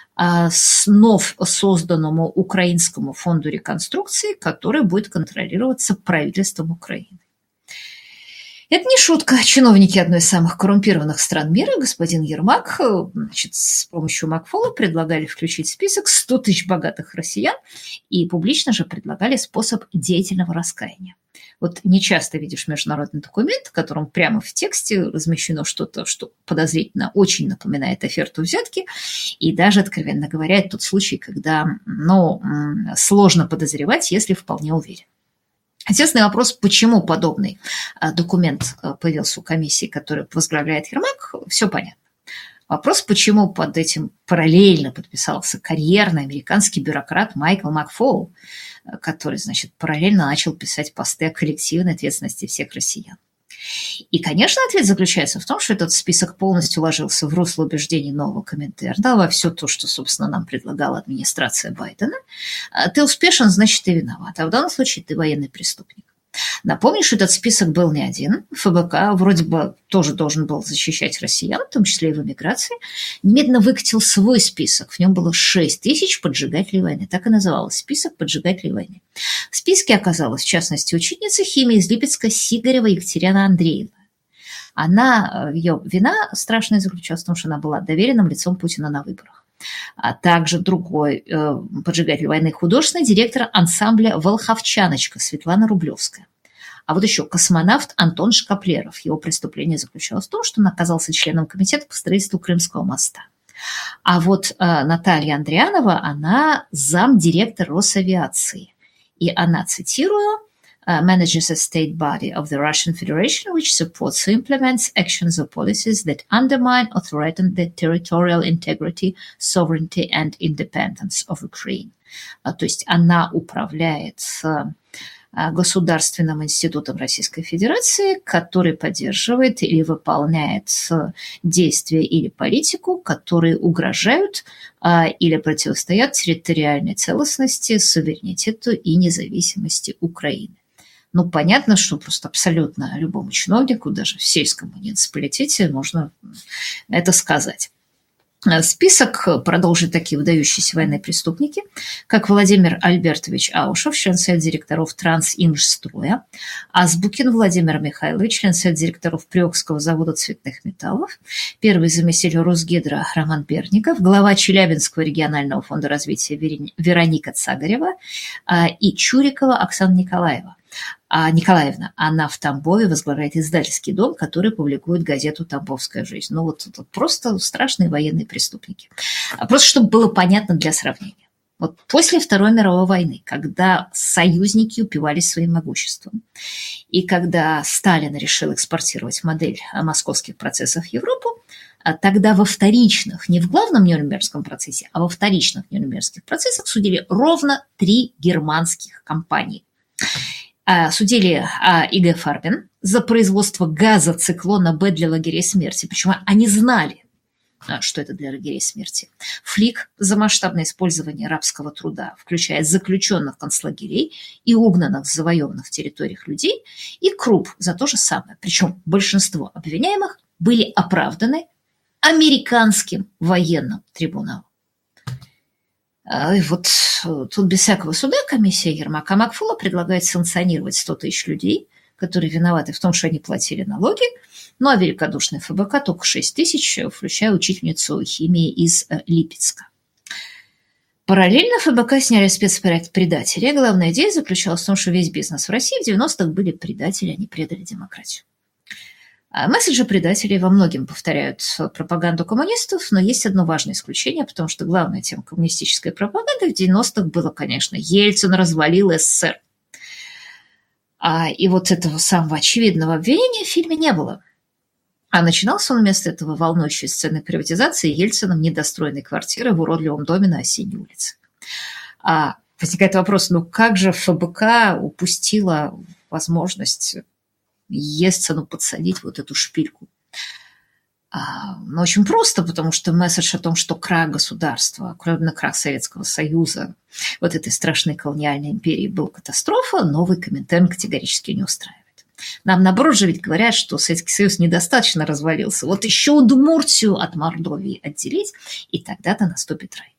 снов созданному Украинскому фонду реконструкции, который будет контролироваться правительством Украины. Это не шутка. Чиновники одной из самых коррумпированных стран мира, господин Ермак, значит, с помощью Макфола предлагали включить в список сто тысяч богатых россиян и публично же предлагали способ деятельного раскаяния. Вот нечасто видишь международный документ, в котором прямо в тексте размещено что-то, что подозрительно очень напоминает оферту взятки, и даже, откровенно говоря, это тот случай, когда, ну, сложно подозревать, если вполне уверен. Естественный вопрос, почему подобный документ появился у комиссии, которую возглавляет Ермак, все понятно. Вопрос, почему под этим параллельно подписался карьерный американский бюрократ Майкл Макфол, который, значит, параллельно начал писать посты о коллективной ответственности всех россиян. И, конечно, ответ заключается в том, что этот список полностью ложился в русло убеждений нового Коминтерна, во все то, что, собственно, нам предлагала администрация Байдена. Ты успешен, значит, ты виноват. А в данном случае ты военный преступник. Напомню, что этот список был не один. ФБК вроде бы тоже должен был защищать россиян, в том числе и в эмиграции. Немедленно выкатил свой список. В нем было шесть тысяч поджигателей войны. Так и назывался список поджигателей войны. В списке оказалась, в частности, ученица химии из Липецка Сигарева Екатерина Андреевна. Она, ее вина страшная заключалась в том, что она была доверенным лицом Путина на выборах. А также другой э, поджигатель войны, художественный директор ансамбля «Волховчаночка» Светлана Рублевская. А вот еще космонавт Антон Шкаплеров. Его преступление заключалось в том, что он оказался членом комитета по строительству Крымского моста. А вот э, Наталья Андрианова, она замдиректор Росавиации. И она, цитирую, manages a state body of the Russian Federation which supports or implements actions or policies that undermine or threaten the territorial integrity, sovereignty and independence of Ukraine. То есть она управляет Государственным институтом Российской Федерации, который поддерживает или выполняет действия или политику, которые угрожают или противостоят территориальной целостности, суверенитету и независимости Украины. Ну, понятно, что просто абсолютно любому чиновнику, даже в сельском муниципалитете, можно это сказать. Список продолжит такие выдающиеся военные преступники, как Владимир Альбертович Аушев, член совета директоров Трансинжстроя, Азбукин Владимир Михайлович, член совета директоров Приокского завода цветных металлов, первый заместитель Росгидро Роман Берников, глава Челябинского регионального фонда развития Вероника Цагарева и Чурикова Оксана Николаева. А Николаевна, она в Тамбове возглавляет издательский дом, который публикует газету «Тамбовская жизнь». Ну вот это просто страшные военные преступники. Просто чтобы было понятно для сравнения. Вот после Второй мировой войны, когда союзники упивались своим могуществом, и когда Сталин решил экспортировать модель московских процессов в Европу, тогда во вторичных, не в главном Нюрнбергском процессе, а во вторичных Нюрнбергских процессах судили ровно три германских компании. Судили И Г Фарбин за производство газа циклона Б для лагерей смерти. Причем они знали, что это для лагерей смерти. Флик за масштабное использование рабского труда, включая заключенных концлагерей и угнанных с завоеванных территориях людей. И Круп за то же самое. Причем большинство обвиняемых были оправданы американским военным трибуналом. И вот тут без всякого суда комиссия Ермака Макфула предлагает санкционировать сто тысяч людей, которые виноваты в том, что они платили налоги, ну а великодушный ФБК только шесть тысяч, включая учительницу химии из Липецка. Параллельно ФБК сняли спецпроект «Предатели». Главная идея заключалась в том, что весь бизнес в России в девяностых были предатели, они предали демократию. А месседжи предателей во многим повторяют пропаганду коммунистов, но есть одно важное исключение, потому что главная тема коммунистической пропаганды в девяностых было, конечно, Ельцин развалил СССР. А, и вот этого самого очевидного обвинения в фильме не было. А начинался он вместо этого волнующей сцены приватизации Ельцином недостроенной квартиры в уродливом доме на Осенней улице. А возникает вопрос, ну как же ФБК упустила возможность Ельцину подсадить вот эту шпильку? А, ну, очень просто, потому что месседж о том, что крах государства, особенно крах Советского Союза, вот этой страшной колониальной империи был катастрофа, новый Коминтерн категорически не устраивает. Нам, наоборот, же ведь говорят, что Советский Союз недостаточно развалился. Вот еще Удмуртию от Мордовии отделить, и тогда-то наступит рай.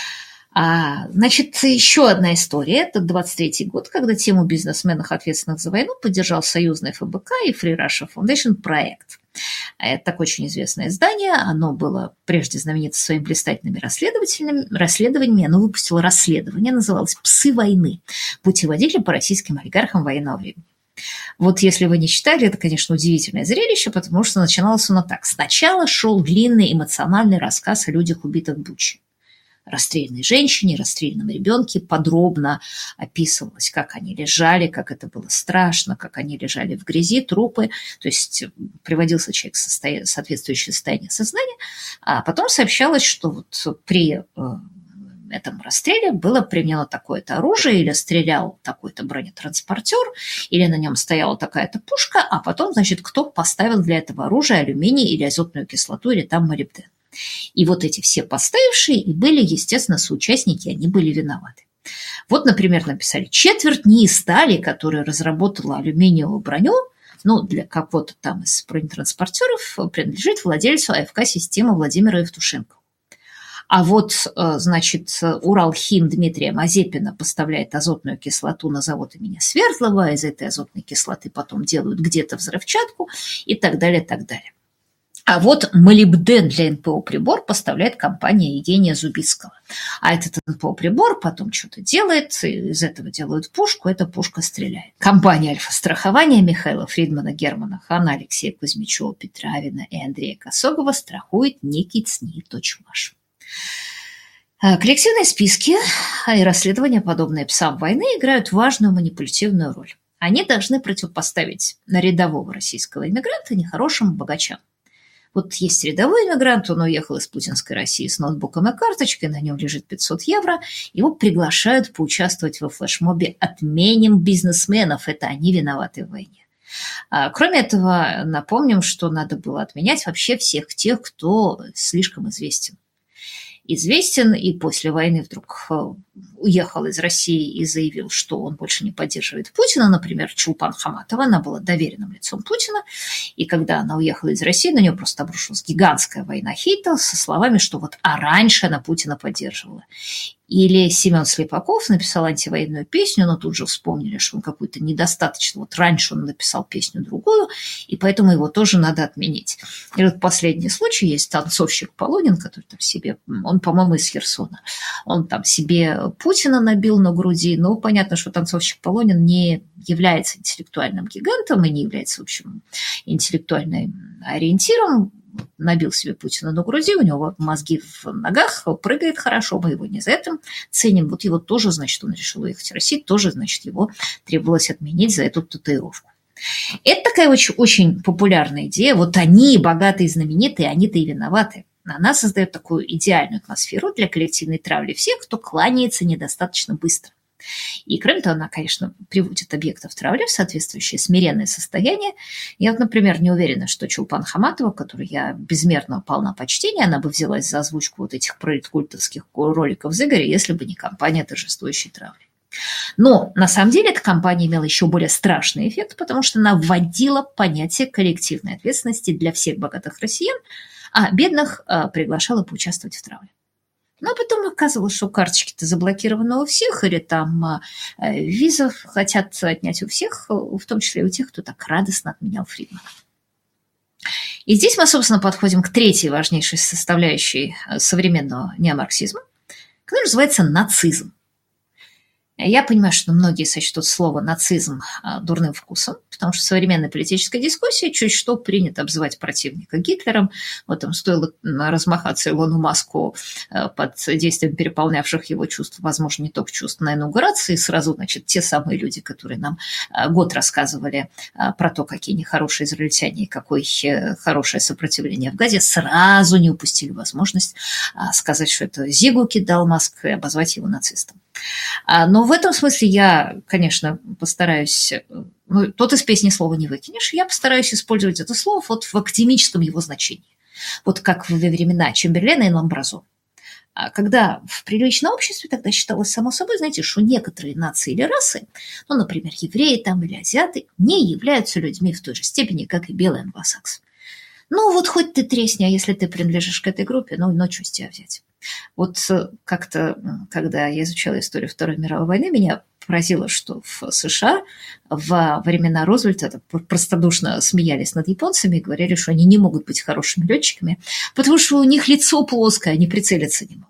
А, значит, еще одна история. Это двадцать третий год, когда тему бизнесменов, ответственных за войну, поддержал союзный ФБК и Free Russia Foundation проект. Это такое очень известное издание. Оно было прежде знаменито своими блистательными расследованиями. Оно выпустило расследование, называлось «Псы войны. Путеводитель по российским олигархам военного времени». Вот если вы не читали, это, конечно, удивительное зрелище, потому что начиналось оно так. Сначала шел длинный эмоциональный рассказ о людях, убитых в Буче. Расстрелянной женщине, расстрелянном ребенке подробно описывалось, как они лежали, как это было страшно, как они лежали в грязи, трупы. То есть приводился человек в состоя... соответствующее состояние сознания, а потом сообщалось, что вот при этом расстреле было применено такое-то оружие, или стрелял такой-то бронетранспортер, или на нем стояла такая-то пушка, а потом, значит, кто поставил для этого оружия алюминий или азотную кислоту, или там молибден. И вот эти все поставившие и были, естественно, соучастники, они были виноваты. Вот, например, написали: четверть НИИ стали, которая разработала алюминиевую броню, ну, для кого-то там из бронетранспортеров, принадлежит владельцу АФК-системы Владимиру Евтушенко. А вот, значит, Уралхим Дмитрия Мазепина поставляет азотную кислоту на завод имени Свердлова, из этой азотной кислоты потом делают где-то взрывчатку и так далее, так далее. А вот молибден для эн пэ о-прибор поставляет компания Евгения Зубицкого. А этот эн пэ о-прибор потом что-то делает, из этого делают пушку, эта пушка стреляет. Компания «Альфа-страхование» Михаила Фридмана, Германа Хана, Алексея Кузьмичева, Петравина и Андрея Косогова страхует некий ЦНИИ «Точмаш». Коллективные списки и расследования, подобные псам войны, играют важную манипулятивную роль. Они должны противопоставить рядового российского иммигранта нехорошим богачам. Вот есть рядовой иммигрант, он уехал из путинской России с ноутбуком и карточкой, на нем лежит пятьсот евро, его приглашают поучаствовать во флешмобе «Отменим бизнесменов», это они виноваты в войне. А, кроме этого, напомним, что надо было отменять вообще всех тех, кто слишком известен. Известен и после войны вдруг уехал из России и заявил, что он больше не поддерживает Путина. Например, Чулпан Хаматова, она была доверенным лицом Путина, и когда она уехала из России, на нее просто обрушилась гигантская война хейта со словами, что вот а раньше она Путина поддерживала. Или Семен Слепаков написал антивоенную песню, но тут же вспомнили, что он какой-то недостаточно. Вот раньше он написал песню другую, и поэтому его тоже надо отменить. И вот последний случай есть танцовщик Полонин, который там себе, он, по-моему, из Херсона, он там себе Путина набил на груди, но понятно, что танцовщик Полонин не является интеллектуальным гигантом и не является, в общем, интеллектуальным ориентиром. Набил себе Путина на груди, у него мозги в ногах, прыгает хорошо, мы его не за это ценим. Вот его тоже, значит, он решил уехать в Россию, тоже, значит, его требовалось отменить за эту татуировку. Это такая очень, очень популярная идея. Вот они, богатые, знаменитые, они-то и виноваты. Она создает такую идеальную атмосферу для коллективной травли всех, кто кланяется недостаточно быстро. И, кроме того, она, конечно, приводит объектов травли в соответствующее смиренное состояние. Я вот, например, не уверена, что Чулпан Хаматова, которой я безмерно полна почтения, она бы взялась за озвучку вот этих политкультовских роликов Зыгоря, если бы не кампания торжествующей травли. Но, на самом деле, эта кампания имела еще более страшный эффект, потому что она вводила понятие коллективной ответственности для всех богатых россиян, а бедных а, приглашала поучаствовать в травле. Но потом оказывалось, что карточки-то заблокированы у всех, или там э, визу хотят отнять у всех, в том числе и у тех, кто так радостно отменял Фридмана. И здесь мы, собственно, подходим к третьей важнейшей составляющей современного неомарксизма, который называется нацизм. Я понимаю, что многие сочтут слово «нацизм» дурным вкусом, потому что в современной политической дискуссии чуть что принято обзывать противника Гитлером. Вот там стоило размахаться Илону Маску под действием переполнявших его чувств, возможно, не только чувств на инаугурации, сразу, значит, те самые люди, которые нам год рассказывали про то, какие нехорошие израильтяне и какое хорошее сопротивление в Газе, сразу не упустили возможность сказать, что это Зигу кидал Маск и обозвать его нацистом. Но в этом смысле я, конечно, постараюсь... Ну, тот из песни слова не выкинешь. Я постараюсь использовать это слово вот в академическом его значении. Вот как во времена Чемберлена и Ламбразо. Когда в приличном обществе тогда считалось само собой, знаете, что некоторые нации или расы, ну, например, евреи там или азиаты, не являются людьми в той же степени, как и белый англосакс. Ну, вот хоть ты тресни, а если ты принадлежишь к этой группе, ну, ну что с тебя взять? Вот как-то, когда я изучала историю Второй мировой войны, меня поразило, что в США во времена Рузвельта простодушно смеялись над японцами и говорили, что они не могут быть хорошими летчиками, потому что у них лицо плоское, они прицелиться не могут.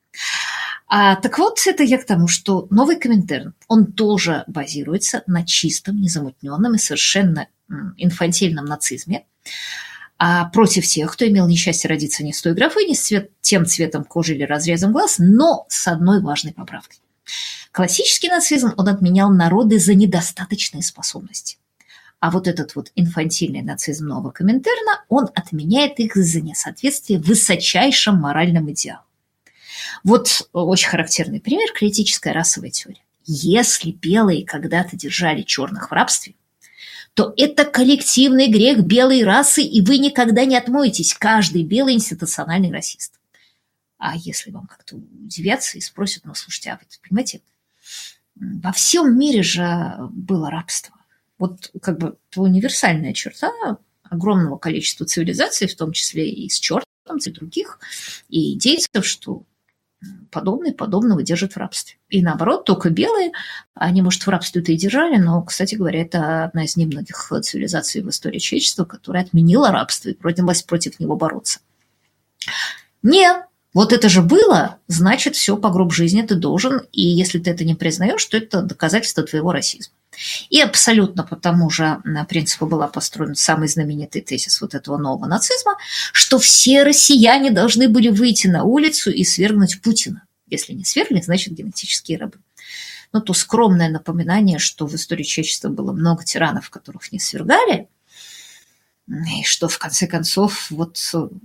А, так вот, это я к тому, что новый Коминтерн, он тоже базируется на чистом, незамутненном и совершенно инфантильном нацизме, а против тех, кто имел несчастье родиться не с той графыней, с цвет, тем цветом кожи или разрезом глаз, но с одной важной поправкой. Классический нацизм, он отменял народы за недостаточные способности. А вот этот вот инфантильный нацизм нового Коминтерна, он отменяет их за несоответствие высочайшим моральным идеалам. Вот очень характерный пример – критическая расовая теория. Если белые когда-то держали черных в рабстве, то это коллективный грех белой расы, и вы никогда не отмоетесь. Каждый белый институциональный расист. А если вам как-то удивятся и спросят, ну, слушайте, а вы понимаете, во всем мире же было рабство. Вот как бы это универсальная черта огромного количества цивилизаций, в том числе и с чертом, и других, и индейцев, что подобные подобного держат в рабстве. И наоборот, только белые, они, может, в рабстве-то и держали, но, кстати говоря, это одна из немногих цивилизаций в истории человечества, которая отменила рабство и принялась против него бороться. Нет, вот это же было, значит, все по гроб жизни ты должен, и если ты это не признаешь, то это доказательство твоего расизма. И абсолютно по тому же принципу была построен самый знаменитый тезис вот этого нового нацизма, что все россияне должны были выйти на улицу и свергнуть Путина. Если не свергли, значит, генетические рабы. Но то скромное напоминание, что в истории человечества было много тиранов, которых не свергали, и что, в конце концов, вот,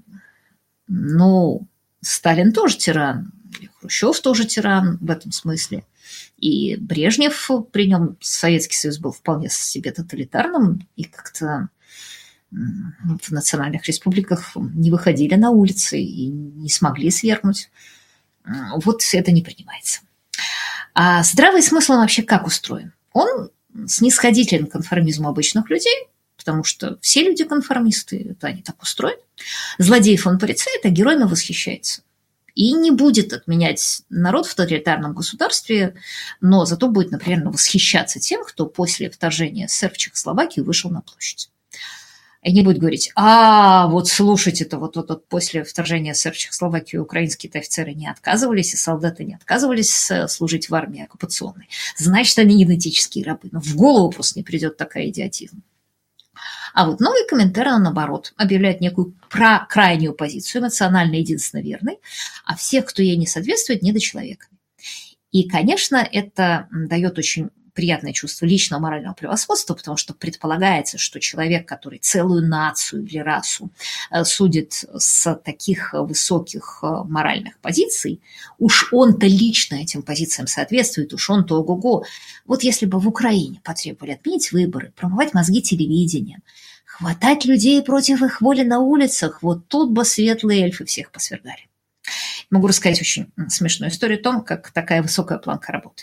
ну, Сталин тоже тиран, Хрущев тоже тиран в этом смысле. И Брежнев, при нем Советский Союз был вполне себе тоталитарным, и как-то в национальных республиках не выходили на улицы и не смогли свергнуть. Вот это не принимается. А здравый смысл он вообще как устроен? Он снисходителен к конформизму обычных людей, потому что все люди конформисты, это они так устроены. Злодеев он порицает, а героями восхищается. И не будет отменять народ в тоталитарном государстве, но зато будет, например, восхищаться тем, кто после вторжения СССР в Чехословакию вышел на площадь. И не будет говорить, а вот слушайте-то, вот, вот, вот после вторжения СССР в Чехословакию украинские офицеры не отказывались, и солдаты не отказывались служить в армии оккупационной. Значит, они генетические рабы. Но в голову просто не придет такая идиотизм. А вот новый Коминтерн, наоборот, объявляет некую крайнюю позицию, эмоционально единственно верной, а всех, кто ей не соответствует, недочеловеками. И, конечно, это дает очень приятное чувство личного морального превосходства, потому что предполагается, что человек, который целую нацию или расу судит с таких высоких моральных позиций, уж он-то лично этим позициям соответствует, уж он-то ого-го. Вот если бы в Украине потребовали отменить выборы, промывать мозги телевидением, хватать людей против их воли на улицах, вот тут бы светлые эльфы всех посвергали. Могу рассказать очень смешную историю о том, как такая высокая планка работает.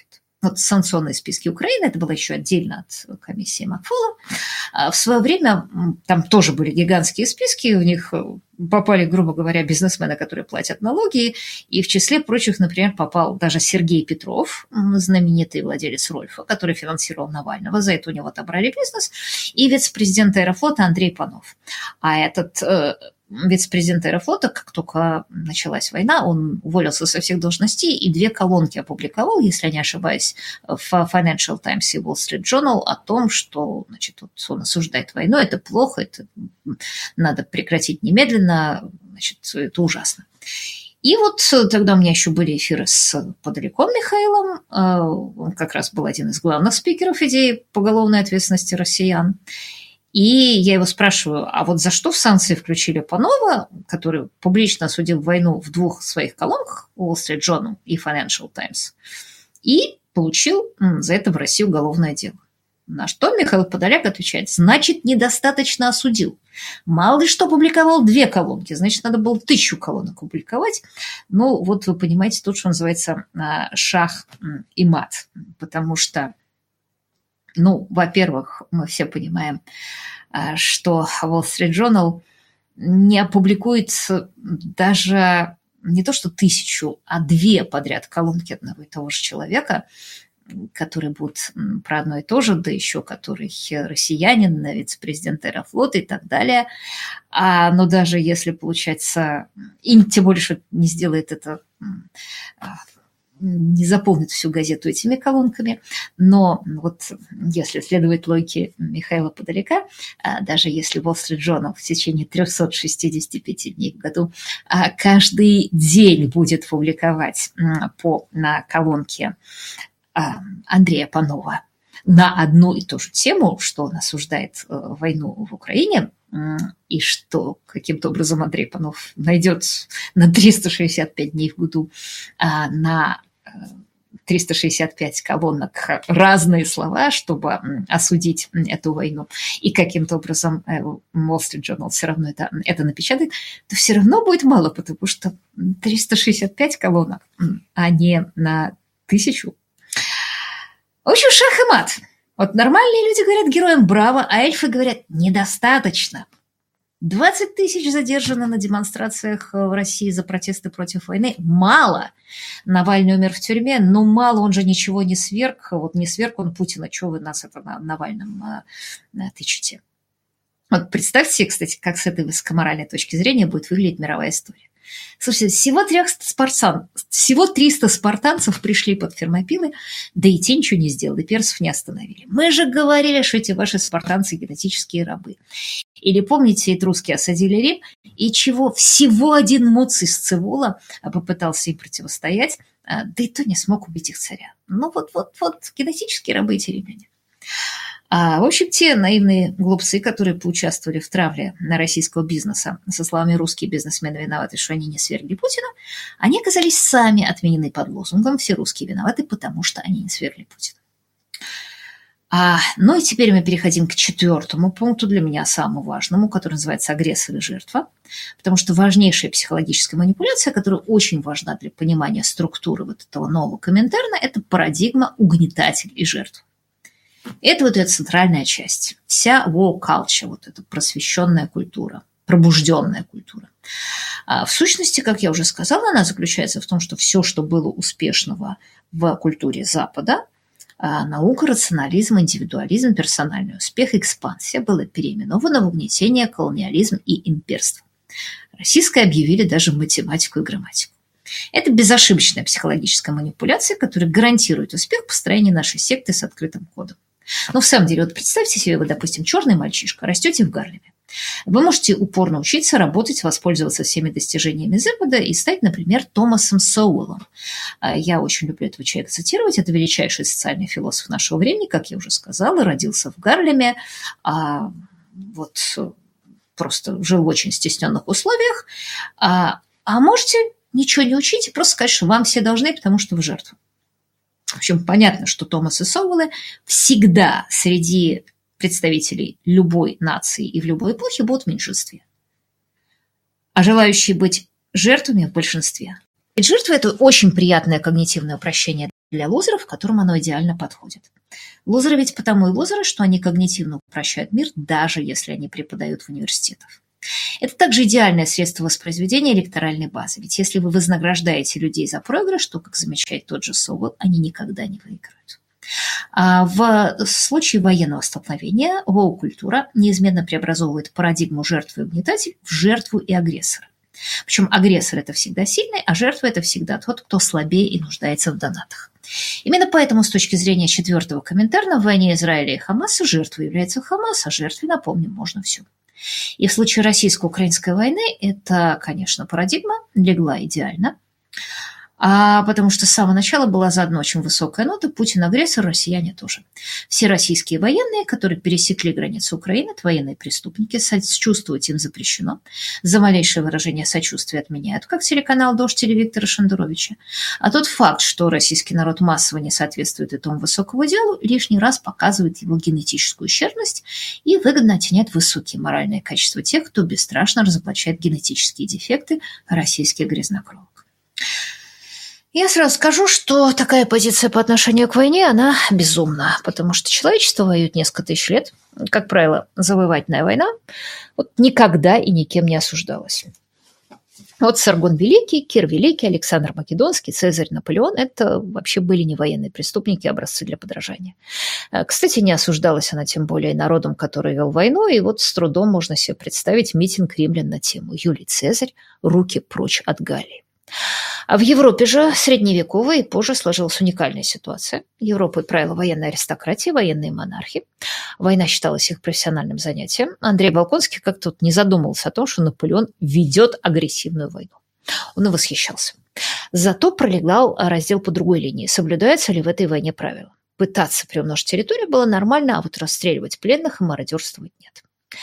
вот санкционные списки Украины, это было еще отдельно от комиссии Макфола. В свое время там тоже были гигантские списки, в них попали, грубо говоря, бизнесмены, которые платят налоги, и в числе прочих, например, попал даже Сергей Петров, знаменитый владелец Рольфа, который финансировал Навального, за это у него отобрали бизнес, и вице-президент Аэрофлота Андрей Панов. А этот вице-президент Аэрофлота, как только началась война, он уволился со всех должностей и две колонки опубликовал, если я не ошибаюсь, в Financial Times и Wall Street Journal о том, что, значит, вот он осуждает войну, это плохо, это надо прекратить немедленно, значит, это ужасно. И вот тогда у меня еще были эфиры с Подоляком Михаилом, он как раз был один из главных спикеров идеи поголовной ответственности россиян. И я его спрашиваю, а вот за что в санкции включили Панова, который публично осудил войну в двух своих колонках, Wall Street Journal и Financial Times, и получил за это в России уголовное дело. На что Михаил Подоляк отвечает, значит, недостаточно осудил. Мало ли что публиковал две колонки, значит, надо было тысячу колонок публиковать. Ну, вот вы понимаете, тут, что называется, шах и мат, потому что, ну, во-первых, мы все понимаем, что Wall Street Journal не опубликует даже не то что тысячу, а две подряд колонки одного и того же человека, которые будут про одно и то же, да еще который россиянин, вице-президент Аэрофлота и так далее. А, но даже если, получается, им тем более, что не сделает это, не заполнит всю газету этими колонками, но вот если следовать логике Михаила Подоляка, даже если Wall Street Journal в течение триста шестьдесят пять дней в году каждый день будет публиковать по, на колонке Андрея Панова на одну и ту же тему, что он осуждает войну в Украине, и что каким-то образом Андрей Панов найдет на триста шестьдесят пять дней в году на триста шестьдесят пять колонок разные слова, чтобы осудить эту войну, и каким-то образом Wall Street Journal все равно это, это напечатает, то все равно будет мало, потому что триста шестьдесят пять колонок, а не на тысячу. В общем, шах и мат. Вот нормальные люди говорят героям браво, а эльфы говорят недостаточно. двадцать тысяч задержаны на демонстрациях в России за протесты против войны. Мало. Навальный умер в тюрьме, но мало, он же ничего не сверг. Вот не сверг он Путина, что вы нас это на Навальном а, тычете. Вот представьте себе, кстати, как с этой высокоморальной точки зрения будет выглядеть мировая история. Слушайте, всего триста спартан, всего триста спартанцев пришли под Фермопилы, да и те ничего не сделали, персов не остановили. Мы же говорили, что эти ваши спартанцы генетические рабы. Или помните, этруски осадили Рим, и чего? Всего один Муций Сцевола попытался им противостоять, да и то не смог убить их царя. Ну вот-вот-вот, генетические рабы эти римляне. А, в общем, те наивные глупцы, которые поучаствовали в травле на российского бизнеса со словами «русские бизнесмены виноваты, что они не свергли Путина», они оказались сами отменены под лозунгом «все русские виноваты, потому что они не свергли Путина». А, ну и теперь мы переходим к четвертому пункту, для меня самому важному, который называется «агрессор и жертва», потому что важнейшая психологическая манипуляция, которая очень важна для понимания структуры вот этого нового Коминтерна, это парадигма «угнетатель и жертва». Это вот эта центральная часть. Вся woke culture, вот эта просвещенная культура, пробужденная культура. А в сущности, как я уже сказала, она заключается в том, что все, что было успешного в культуре Запада, наука, рационализм, индивидуализм, персональный успех, экспансия, было переименовано в угнетение, колониализм и имперство. Российское объявили даже математику и грамматику. Это безошибочная психологическая манипуляция, которая гарантирует успех построения нашей секты с открытым кодом. Но в самом деле, вот представьте себе, вы, допустим, черный мальчишка, растете в Гарлеме. Вы можете упорно учиться, работать, воспользоваться всеми достижениями Запада и стать, например, Томасом Соуэллом. Я очень люблю этого человека цитировать. Это величайший социальный философ нашего времени, как я уже сказала, родился в Гарлеме, а вот просто жил в очень стесненных условиях. А, а можете ничего не учить и просто сказать, что вам все должны, потому что вы жертва. В общем, понятно, что Томас и Соуэллы всегда среди представителей любой нации и в любой эпохе будут в меньшинстве. А желающие быть жертвами в большинстве. Ведь жертва – это очень приятное когнитивное упрощение для лузеров, которым оно идеально подходит. Лузеры ведь потому и лузеры, что они когнитивно упрощают мир, даже если они преподают в университетах. Это также идеальное средство воспроизведения электоральной базы. Ведь если вы вознаграждаете людей за проигрыш, то, как замечает тот же Совел, они никогда не выиграют. А в случае военного столкновения воу-культура неизменно преобразовывает парадигму жертвы и угнетателя в жертву и агрессора. Причем агрессор – это всегда сильный, а жертва – это всегда тот, кто слабее и нуждается в донатах. Именно поэтому, с точки зрения четвертого Коминтерна, в войне Израиля и Хамаса жертвой является Хамас, а жертве, напомним, можно все. И в случае российско-украинской войны эта, конечно, парадигма легла идеально, а потому что с самого начала была задана очень высокая нота: Путин агрессор, россияне тоже. Все российские военные, которые пересекли границу Украины, это военные преступники, сочувствовать им запрещено. За малейшее выражение сочувствия отменяют, как телеканал «Дождь» или Виктора Шендеровича. А тот факт, что российский народ массово не соответствует этому высокому идеалу, лишний раз показывает его генетическую ущербность и выгодно оттеняет высокие моральные качества тех, кто бесстрашно разоблачает генетические дефекты российских грязнокровок. Я сразу скажу, что такая позиция по отношению к войне, она безумна, потому что человечество воюет несколько тысяч лет. Как правило, завоевательная война вот никогда и никем не осуждалась. Вот Саргон Великий, Кир Великий, Александр Македонский, Цезарь, Наполеон – это вообще были не военные преступники, а образцы для подражания. Кстати, не осуждалась она тем более народом, который вел войну, и вот с трудом можно себе представить митинг римлян на тему «Юлий Цезарь, руки прочь от Галлии». А в Европе же средневековой и позже сложилась уникальная ситуация. Европой правила военная аристократия, военные монархи. Война считалась их профессиональным занятием. Андрей Болконский как-то не задумывался о том, что Наполеон ведет агрессивную войну. Он и восхищался. Зато пролегал раздел по другой линии. Соблюдается ли в этой войне правила? Пытаться приумножить территорию было нормально, а вот расстреливать пленных и мародерствовать нет.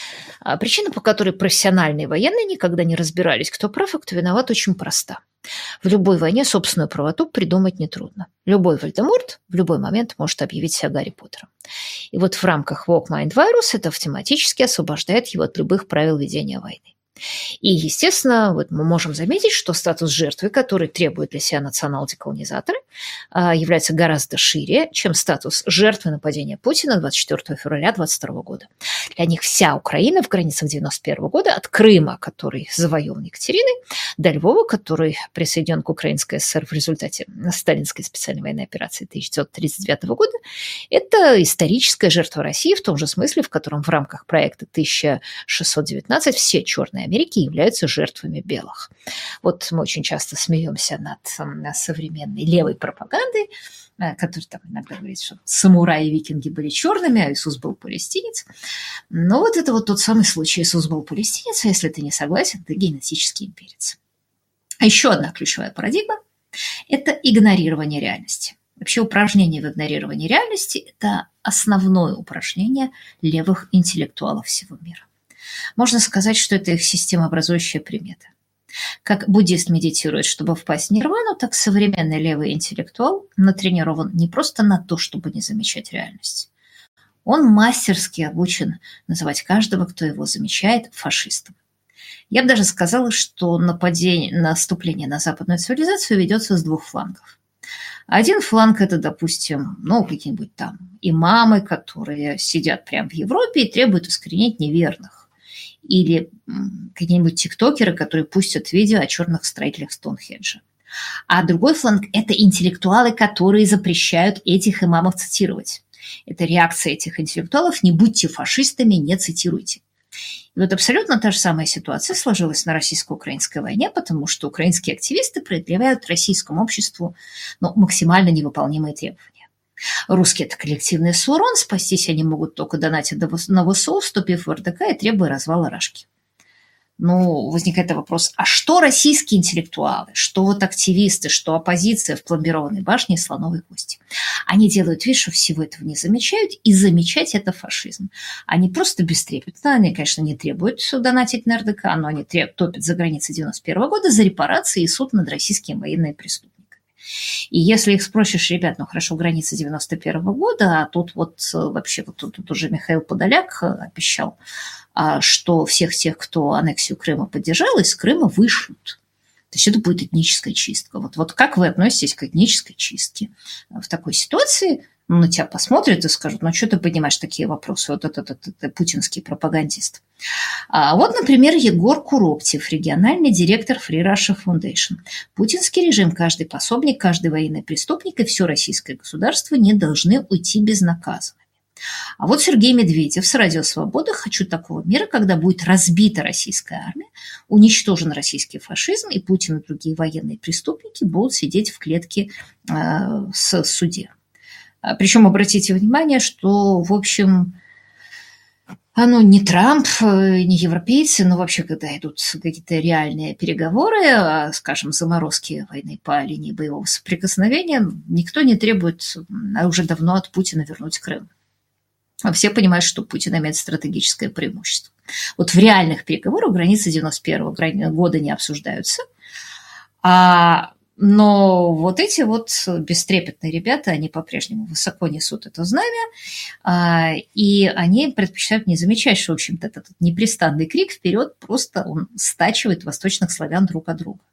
А причина, по которой профессиональные военные никогда не разбирались, кто прав и кто виноват, очень проста. В любой войне собственную правоту придумать нетрудно. Любой Вольдеморт в любой момент может объявить себя Гарри Поттером. И вот в рамках Walk Mind Virus это автоматически освобождает его от любых правил ведения войны. И, естественно, вот мы можем заметить, что статус жертвы, который требует для себя национал-деколонизаторы, является гораздо шире, чем статус жертвы нападения Путина двадцать четвёртого февраля двадцать второго года. Для них вся Украина в границах девяносто первого года, от Крыма, который завоеван Екатериной, до Львова, который присоединен к Украинской ССР в результате сталинской специальной военной операции тысяча девятьсот тридцать девятого года, это историческая жертва России в том же смысле, в котором в рамках проекта тысяча шестьсот девятнадцать все черные Америки являются жертвами белых. Вот мы очень часто смеемся над, над современной левой пропагандой, которая там иногда говорит, что самураи и викинги были черными, а Иисус был палестинец. Но вот это вот тот самый случай. Иисус был палестинец, а если ты не согласен, ты генетический имперец. А еще одна ключевая парадигма – это игнорирование реальности. Вообще упражнение в игнорировании реальности – это основное упражнение левых интеллектуалов всего мира. Можно сказать, что это их системообразующая примета. Как буддист медитирует, чтобы впасть в нирвану, так современный левый интеллектуал натренирован не просто на то, чтобы не замечать реальность. Он мастерски обучен называть каждого, кто его замечает, фашистом. Я бы даже сказала, что нападение, наступление на западную цивилизацию ведется с двух флангов. Один фланг – это, допустим, ну, какие-нибудь там имамы, которые сидят прямо в Европе и требуют искоренить неверных. Или какие-нибудь тиктокеры, которые пустят видео о черных строителях Стоунхенджа. А другой фланг – это интеллектуалы, которые запрещают этих имамов цитировать. Это реакция этих интеллектуалов: не будьте фашистами, не цитируйте. И вот абсолютно та же самая ситуация сложилась на российско-украинской войне, потому что украинские активисты предъявляют российскому обществу ну, максимально невыполнимые требования. Русские – это коллективный Саурон, спастись они могут только донатя на ВСУ, вступив в РДК и требуя развала Рашки. Ну, возникает вопрос, а что российские интеллектуалы, что вот активисты, что оппозиция в пломбированной башне и слоновой кости? Они делают вид, что всего этого не замечают, и замечать это фашизм. Они просто бестрепетно, они, конечно, не требуют донатить на РДК, но они топят за границей девяносто первого года за репарации и суд над российскими военными преступниками. И если их спросишь: ребят, ну хорошо, граница девяносто первого года, а тут вот вообще вот тут, тут уже Михаил Подоляк обещал, что всех тех, кто аннексию Крыма поддержал, из Крыма вышлют. То есть это будет этническая чистка. Вот, вот как вы относитесь к этнической чистке? В такой ситуации ну, на тебя посмотрят и скажут, ну, что ты поднимаешь такие вопросы? Вот этот, этот, этот путинский пропагандист. А вот, например, Егор Куроптев, региональный директор Free Russia Foundation. Путинский режим, каждый пособник, каждый военный преступник и все российское государство не должны уйти безнаказанными. А вот Сергей Медведев с «Радио Свобода» «Хочу такого мира, когда будет разбита российская армия, уничтожен российский фашизм, и Путин и другие военные преступники будут сидеть в клетке э, с суде». Причем обратите внимание, что, в общем, оно не Трамп, не европейцы, но вообще, когда идут какие-то реальные переговоры, скажем, заморозки войны по линии боевого соприкосновения, никто не требует уже давно от Путина вернуть Крым. Все понимают, что Путин имеет стратегическое преимущество. Вот в реальных переговорах границы девяносто первого года не обсуждаются, а но вот эти вот бестрепетные ребята, они по-прежнему высоко несут это знамя, и они предпочитают не замечать, что, в общем-то, этот непрестанный крик вперед просто он стачивает восточных славян друг от друга.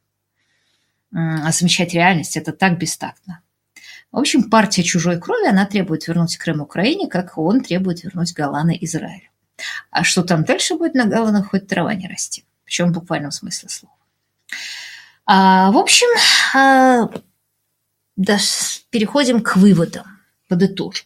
А замечать реальность – это так бестактно. В общем, партия чужой крови, она требует вернуть Крым Украине, как он требует вернуть Голланы Израилю. А что там дальше будет на Голланах, хоть трава не расти, причем в буквальном смысле слова. А, в общем, а, да, переходим к выводам, подытожим.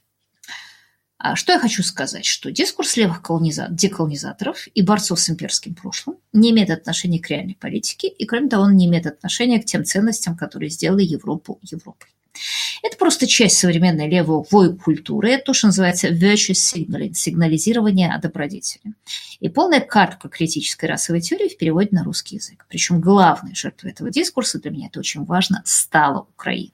А что я хочу сказать, что дискурс левых колониза... деколонизаторов и борцов с имперским прошлым не имеет отношения к реальной политике, и, кроме того, он не имеет отношения к тем ценностям, которые сделали Европу Европой. Это просто часть современной левой культуры, это то, что называется virtue signaling, сигнализирование о добродетели. И полная картка критической расовой теории в переводе на русский язык. Причем главной жертвой этого дискурса, для меня это очень важно, стала Украина.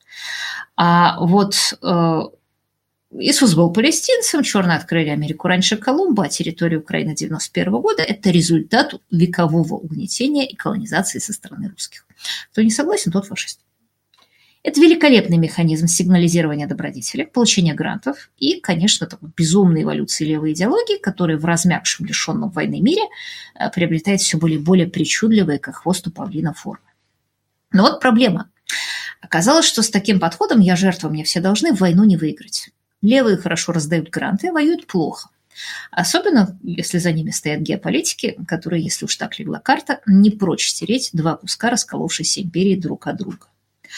А вот э, Иисус был палестинцем, черные открыли Америку раньше Колумба, а территория Украины девяносто первого года – это результат векового угнетения и колонизации со стороны русских. Кто не согласен, тот фашист. Это великолепный механизм сигнализирования добродетели, получения грантов и, конечно, такой безумной эволюции левой идеологии, которая в размягшем, лишенном войны мире приобретает все более и более причудливые, как хвост у павлина, формы. Но вот проблема. Оказалось, что с таким подходом «я жертва, мне все должны» войну не выиграть. Левые хорошо раздают гранты, а воюют плохо. Особенно, если за ними стоят геополитики, которые, если уж так легла карта, не прочь стереть два куска расколовшейся империи друг от друга.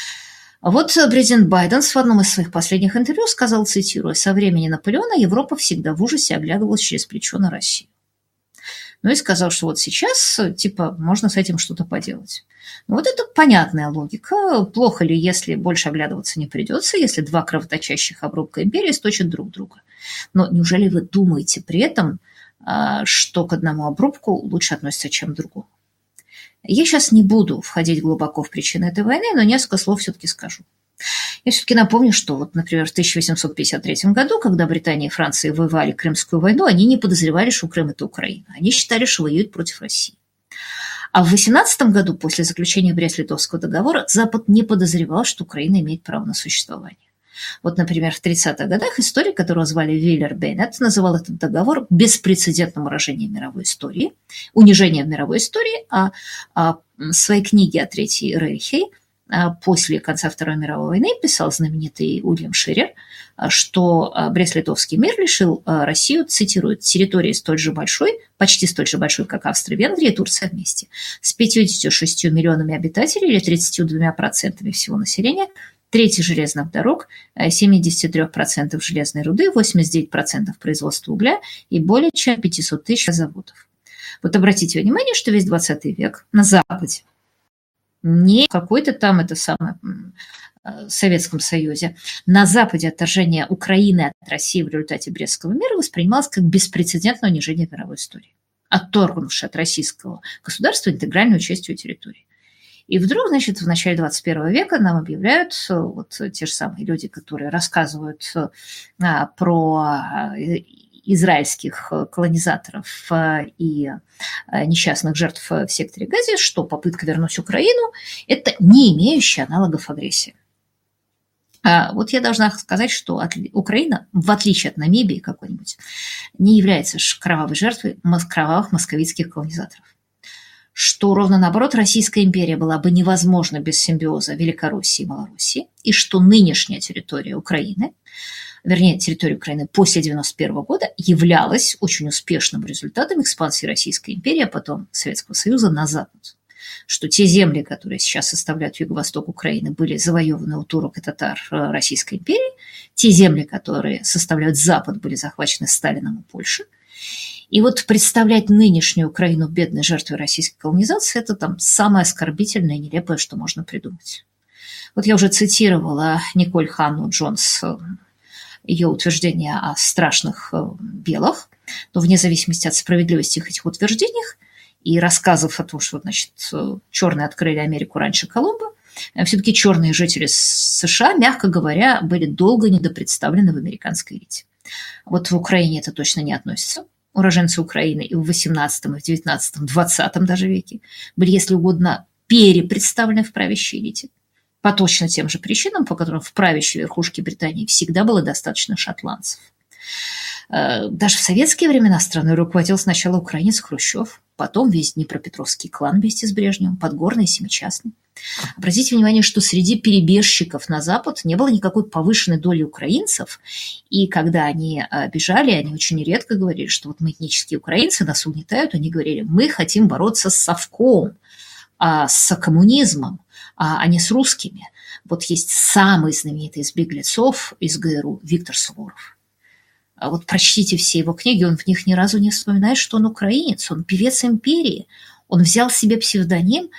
А вот президент Байден в одном из своих последних интервью сказал, цитируя, «Со времени Наполеона Европа всегда в ужасе оглядывалась через плечо на Россию». Ну и сказал, что вот сейчас, типа, можно с этим что-то поделать. Ну вот это понятная логика. Плохо ли, если больше оглядываться не придется, если два кровоточащих обрубка империи сточат друг друга? Но неужели вы думаете при этом, что к одному обрубку лучше относится, чем к другому? Я сейчас не буду входить глубоко в причины этой войны, но несколько слов все-таки скажу. Я все-таки напомню, что, вот, например, в тысяча восемьсот пятьдесят третьем году, когда Британия и Франция воевали Крымскую войну, они не подозревали, что Крым – это Украина. Они считали, что воюют против России. А в восемнадцатом году, после заключения Брест-Литовского договора, Запад не подозревал, что Украина имеет право на существование. Вот, например, в тридцатых годах историк, которого звали Виллер Беннет, называл этот договор беспрецедентным выражением мировой истории, унижением в мировой истории, а, а в своей книге о Третьей Рейхе а после конца Второй мировой войны писал знаменитый Уильям Ширер, что Брест-Литовский мир лишил Россию, цитирует, территории столь же большой, почти столь же большой, как Австрия, Венгрия и Турция вместе, с пятьюдесятью шестью миллионами обитателей или тридцатью двумя процентами всего населения, трети железных дорог, семьдесят три процента железной руды, восемьдесят девять процентов производства угля и более чем пятьсот тысяч заводов. Вот обратите внимание, что весь двадцатый век на Западе, не какой-то там это самое в Советском Союзе, на Западе отторжение Украины от России в результате Брестского мира воспринималось как беспрецедентное унижение в мировой истории, отторгнувшее от российского государства интегральную часть ее территории. И вдруг, значит, в начале двадцать первого века нам объявляют вот те же самые люди, которые рассказывают а, про израильских колонизаторов и несчастных жертв в секторе Гази, что попытка вернуть Украину – это не имеющая аналогов агрессия. А вот я должна сказать, что Украина, в отличие от Намибии какой-нибудь, не является кровавой жертвой кровавых московитских колонизаторов. что ровно наоборот Российская империя была бы невозможна без симбиоза Великороссии и Малороссии, и что нынешняя территория Украины, вернее, территория Украины после девяносто первого года являлась очень успешным результатом экспансии Российской империи, а потом Советского Союза на запад. Что те земли, которые сейчас составляют юго-восток Украины, были завоеваны у турок и татар Российской империи, те земли, которые составляют запад, были захвачены Сталином и Польшей. И вот представлять нынешнюю Украину бедной жертвой российской колонизации – это там самое оскорбительное и нелепое, что можно придумать. Вот я уже цитировала Николь Ханну Джонс, ее утверждение о страшных белых, но вне зависимости от справедливости этих утверждений и рассказов о том, что, значит, черные открыли Америку раньше Колумба, все-таки черные жители США, мягко говоря, были долго недопредставлены в американской элите. Вот в Украине это точно не относится. Уроженцы Украины и в восемнадцатом, и в девятнадцатом, двадцатом даже веке были, если угодно, перепредставлены в правящей элите. По точно тем же причинам, по которым в правящей верхушке Британии всегда было достаточно шотландцев. Даже в советские времена страной руководил сначала украинец Хрущев, потом весь Днепропетровский клан вместе с Брежневым, Подгорный и Семичастный. Обратите внимание, что среди перебежчиков на Запад не было никакой повышенной доли украинцев, и когда они бежали, они очень редко говорили, что вот мы этнические украинцы, нас угнетают, они говорили, мы хотим бороться с совком, с коммунизмом, а не с русскими. Вот есть самый знаменитый из беглецов из ГРУ Виктор Суворов. Вот прочтите все его книги, он в них ни разу не вспоминает, что он украинец, он певец империи. Он взял себе псевдоним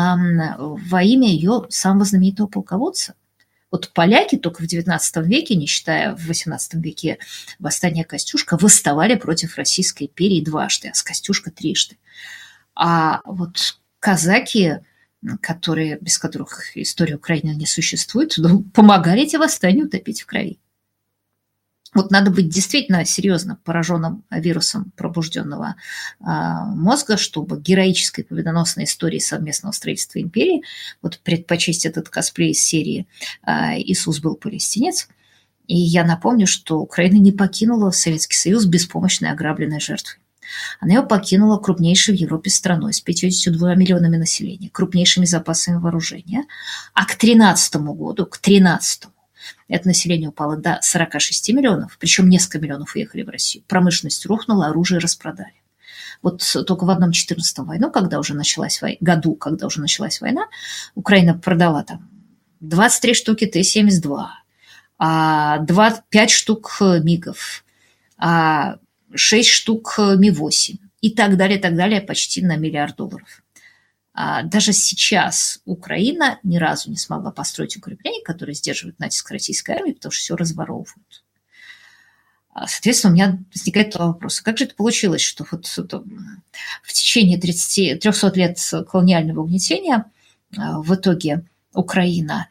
во имя ее самого знаменитого полководца. Вот поляки только в девятнадцатом веке, не считая в восемнадцатом веке восстания Костюшка, восставали против Российской империи дважды, а с Костюшка трижды. А вот казаки, которые, без которых история Украины не существует, ну, помогали эти восстания утопить в крови. Вот надо быть действительно серьезно пораженным вирусом пробужденного э, мозга, чтобы героической победоносной истории совместного строительства империи вот предпочесть этот косплей из серии э, «Иисус был палестинец». И я напомню, что Украина не покинула Советский Союз беспомощной ограбленной жертвой. Она его покинула крупнейшей в Европе страной с пятьюдесятью двумя миллионами населения, крупнейшими запасами вооружения. А к тринадцатому году, к тринадцатому, это население упало до сорока шести миллионов, причем несколько миллионов уехали в Россию. Промышленность рухнула, оружие распродали. Вот только в одном четырнадцатом войну, когда уже началась война, году, когда уже началась война, Украина продала там двадцать три штуки Т семьдесят два, пять штук МиГов, шесть штук Ми восемь и так далее, так далее, почти на миллиард долларов. Даже сейчас Украина ни разу не смогла построить укрепления, которые сдерживают натиск российской армии, потому что все разворовывают. Соответственно, у меня возникает вопрос, как же это получилось, что вот в течение тридцати, трёхсот лет колониального угнетения в итоге Украина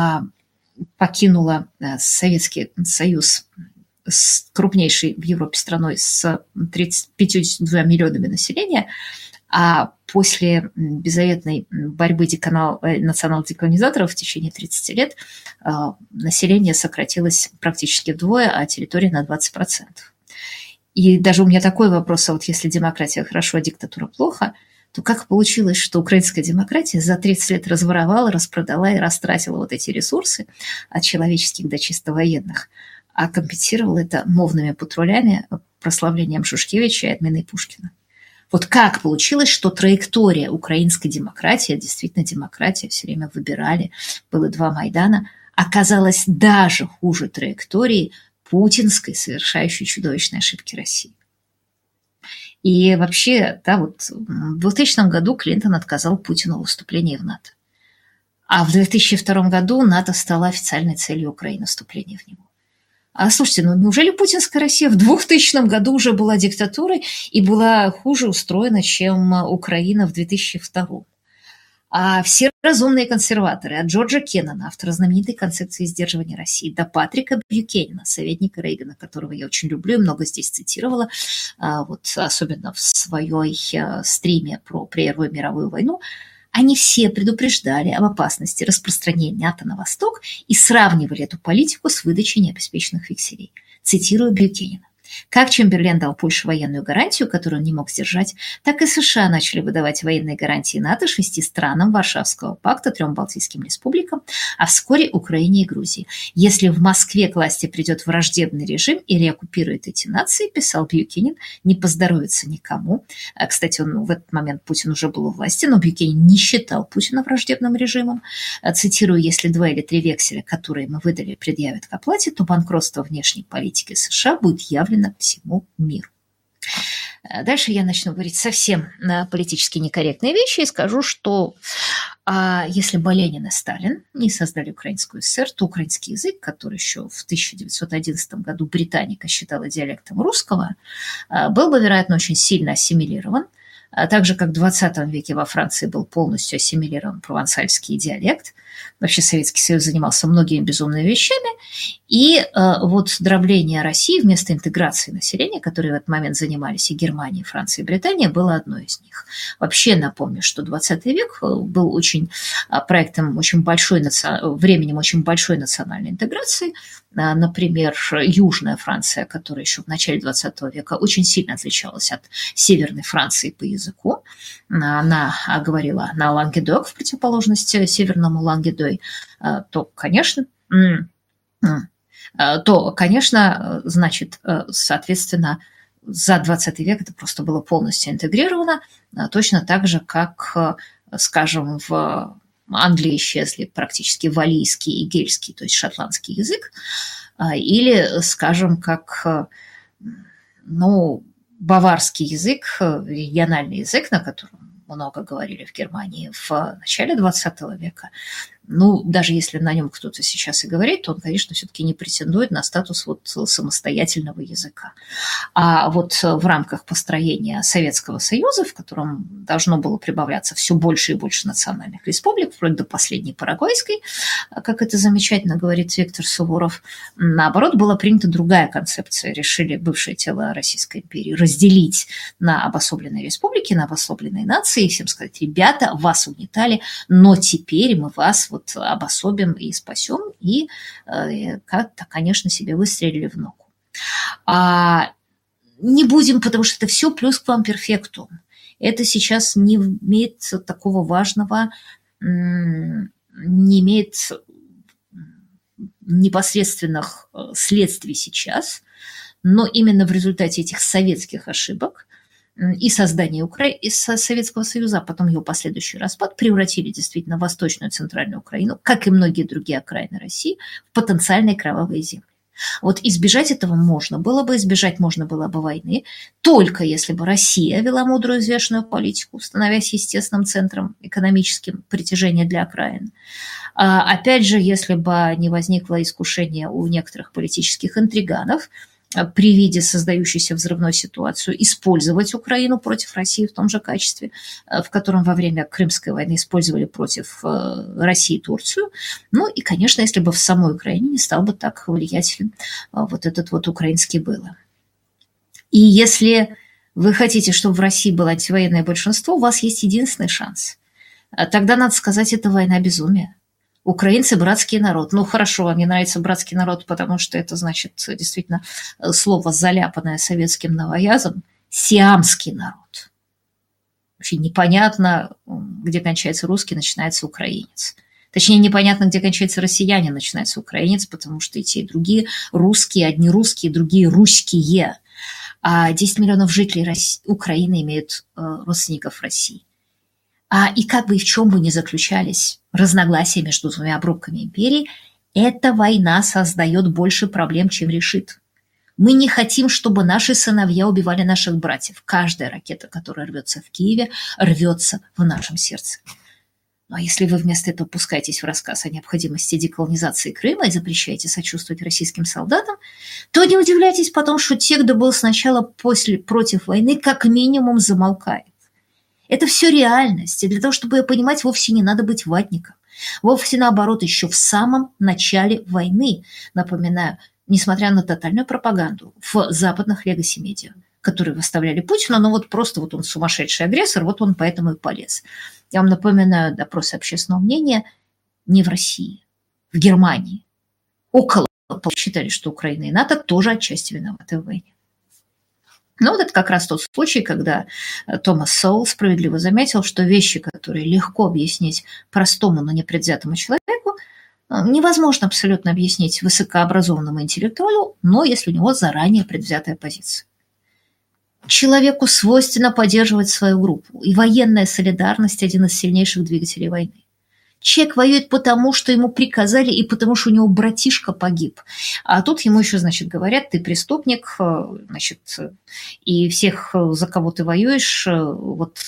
покинула Советский Союз с крупнейшей в Европе страной с пятьюдесятью двумя миллионами населения, а после беззаветной борьбы деканал, национал-деколонизаторов в течение тридцати лет э, население сократилось практически вдвое, а территория на двадцать процентов. И даже у меня такой вопрос, а вот если демократия хорошо, а диктатура плохо, то как получилось, что украинская демократия за тридцать лет разворовала, распродала и растратила вот эти ресурсы от человеческих до чисто военных, а компенсировала это мовными патрулями, прославлением Шушкевича и отменой Пушкина? Вот как получилось, что траектория украинской демократии, действительно демократия, все время выбирали, было два Майдана, оказалась даже хуже траектории путинской, совершающей чудовищные ошибки России. И вообще, да, вот в двухтысячном году Клинтон отказал Путину в вступлении в НАТО. А в две тысячи втором году НАТО стало официальной целью Украины вступления в него. А слушайте, ну неужели путинская Россия в двухтысячном году уже была диктатурой и была хуже устроена, чем Украина в две тысячи втором? А все разумные консерваторы, от Джорджа Кеннона, автора знаменитой концепции сдерживания России, до Патрика Бьюкенена, советника Рейгана, которого я очень люблю и много здесь цитировала, вот особенно в своей стриме про Первую мировую войну, они все предупреждали об опасности распространения НАТО на восток и сравнивали эту политику с выдачей необеспеченных векселей. Цитирую Бьюкенена. Как Чемберлен дал Польше военную гарантию, которую он не мог сдержать, так и США начали выдавать военные гарантии НАТО шести странам Варшавского пакта, трем Балтийским республикам, а вскоре Украине и Грузии. Если в Москве к власти придет враждебный режим и реоккупирует эти нации, писал Бьюкенен, не поздоровится никому. Кстати, он, в этот момент Путин уже был у власти, но Бьюкенен не считал Путина враждебным режимом. Цитирую: «Если два или три векселя, которые мы выдали, предъявят к оплате, то банкротство внешней политики США будет явлено всему миру». Дальше я начну говорить совсем политически некорректные вещи и скажу, что а если бы Ленин и Сталин не создали Украинскую ССР, то украинский язык, который еще в тысяча девятьсот одиннадцатом году британика считала диалектом русского, был бы, вероятно, очень сильно ассимилирован, так же, как в двадцатом веке во Франции был полностью ассимилирован провансальский диалект. Вообще Советский Союз занимался многими безумными вещами. И э, вот дробление России вместо интеграции населения, которые в этот момент занимались и Германия, и Франция, и Британия, было одной из них. Вообще напомню, что двадцатый век был очень проектом очень большой, временем очень большой национальной интеграции. Например, Южная Франция, которая еще в начале двадцатого века очень сильно отличалась от Северной Франции по языку. Она говорила на лангедок в противоположность северному лангедой, то, конечно, то, конечно, значит, соответственно, за двадцатый век это просто было полностью интегрировано, точно так же, как, скажем, в Англии исчезли практически валлийский и гельский, то есть шотландский язык, или, скажем, как, ну, баварский язык, региональный язык, на котором много говорили в Германии в начале двадцатого века. Ну, даже если на нем кто-то сейчас и говорит, то он, конечно, все-таки не претендует на статус вот самостоятельного языка. А вот в рамках построения Советского Союза, в котором должно было прибавляться все больше и больше национальных республик, вплоть до последней парагвайской, как это замечательно говорит Виктор Суворов, наоборот, была принята другая концепция. Решили бывшее тело Российской империи разделить на обособленные республики, на обособленные нации, и всем сказать: ребята, вас угнетали, но теперь мы вас вот обособим и спасем, и э, как-то, конечно, себе выстрелили в ногу. А не будем, потому что это все плюс к вам перфектум. Это сейчас не имеет такого важного, не имеет непосредственных следствий сейчас, но именно в результате этих советских ошибок и создание Укра... из Советского Союза, а потом его последующий распад, превратили действительно Восточную и Центральную Украину, как и многие другие окраины России, в потенциальные кровавые земли. Вот избежать этого можно было бы, избежать можно было бы войны, только если бы Россия вела мудрую взвешенную политику, становясь естественным центром экономическим притяжения для окраин. А опять же, если бы не возникло искушение у некоторых политических интриганов при виде создающейся взрывной ситуации использовать Украину против России в том же качестве, в котором во время Крымской войны использовали против России Турцию. Ну и, конечно, если бы в самой Украине не стал бы так влиятелен вот этот вот украинский было. И если вы хотите, чтобы в России было антивоенное большинство, у вас есть единственный шанс. Тогда, надо сказать, это война безумия. Украинцы – братский народ. Ну, хорошо, вам не нравится братский народ, потому что это, значит, действительно слово, заляпанное советским новоязом. Сиамский народ. Вообще непонятно, где кончается русский, начинается украинец. Точнее, непонятно, где кончается россиянин, начинается украинец, потому что и те, и другие русские, одни русские, другие руськие. А десять миллионов жителей России, Украины имеют э, родственников в России. А, и как бы и в чем бы ни заключались разногласия между двумя обрубками империи, эта война создает больше проблем, чем решит. Мы не хотим, чтобы наши сыновья убивали наших братьев. Каждая ракета, которая рвется в Киеве, рвется в нашем сердце. Ну а если вы вместо этого пускаетесь в рассказ о необходимости деколонизации Крыма и запрещаете сочувствовать российским солдатам, то не удивляйтесь потом, что те, кто был сначала после, против войны, как минимум замолкает. Это все реальность, и для того, чтобы ее понимать, вовсе не надо быть ватником. Вовсе наоборот, еще в самом начале войны, напоминаю, несмотря на тотальную пропаганду в западных легаси-медиа, которые выставляли Путина, но вот просто вот он сумасшедший агрессор, вот он поэтому и полез. Я вам напоминаю допросы общественного мнения не в России, в Германии. Около считали, что Украина и НАТО тоже отчасти виноваты в войне. Но вот это как раз тот случай, когда Томас Сowell справедливо заметил, что вещи, которые легко объяснить простому, но непредвзятому человеку, невозможно абсолютно объяснить высокообразованному интеллектуалу, но если у него заранее предвзятая позиция. Человеку свойственно поддерживать свою группу, и военная солидарность – один из сильнейших двигателей войны. Человек воюет потому, что ему приказали, и потому, что у него братишка погиб. А тут ему еще, значит, говорят, ты преступник, значит, и всех, за кого ты воюешь, вот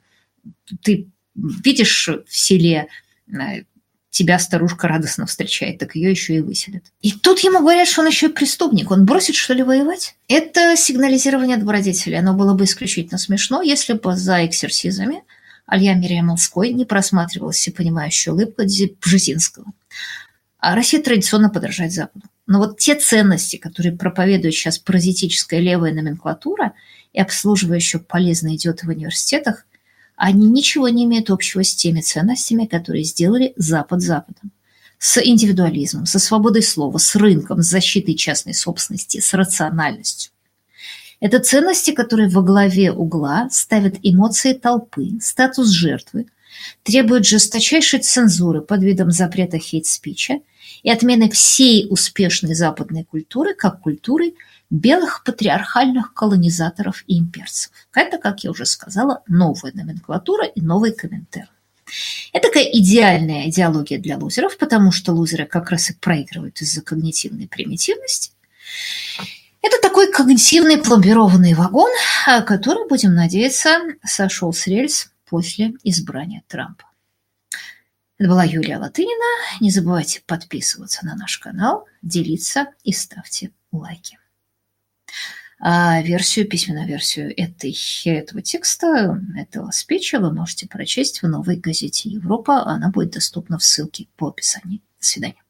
ты видишь в селе, тебя старушка радостно встречает, так ее еще и выселят. И тут ему говорят, что он еще и преступник. Он бросит, что ли, воевать? Это сигнализирование добродетели. Оно было бы исключительно смешно, если бы за экзерсизами Алья Мириамовской не просматривалась всепонимающая улыбка Бжезинского. А Россия традиционно подражает Западу. Но вот те ценности, которые проповедует сейчас паразитическая левая номенклатура и обслуживающая полезные идиоты в университетах, они ничего не имеют общего с теми ценностями, которые сделали Запад Западом. С индивидуализмом, со свободой слова, с рынком, с защитой частной собственности, с рациональностью. Это ценности, которые во главе угла ставят эмоции толпы, статус жертвы, требуют жесточайшей цензуры под видом запрета хейт-спича и отмены всей успешной западной культуры как культуры белых патриархальных колонизаторов и имперцев. Это, как я уже сказала, новая номенклатура и новый Коминтерн. Это такая идеальная идеология для лузеров, потому что лузеры как раз и проигрывают из-за когнитивной примитивности. Это такой когнитивный пломбированный вагон, который, будем надеяться, сошел с рельс после избрания Трампа. Это была Юлия Латынина. Не забывайте подписываться на наш канал, делиться и ставьте лайки. А версию, письменную версию этой, этого текста, этого спича вы можете прочесть в новой газете «Европа». Она будет доступна в ссылке по описанию. До свидания.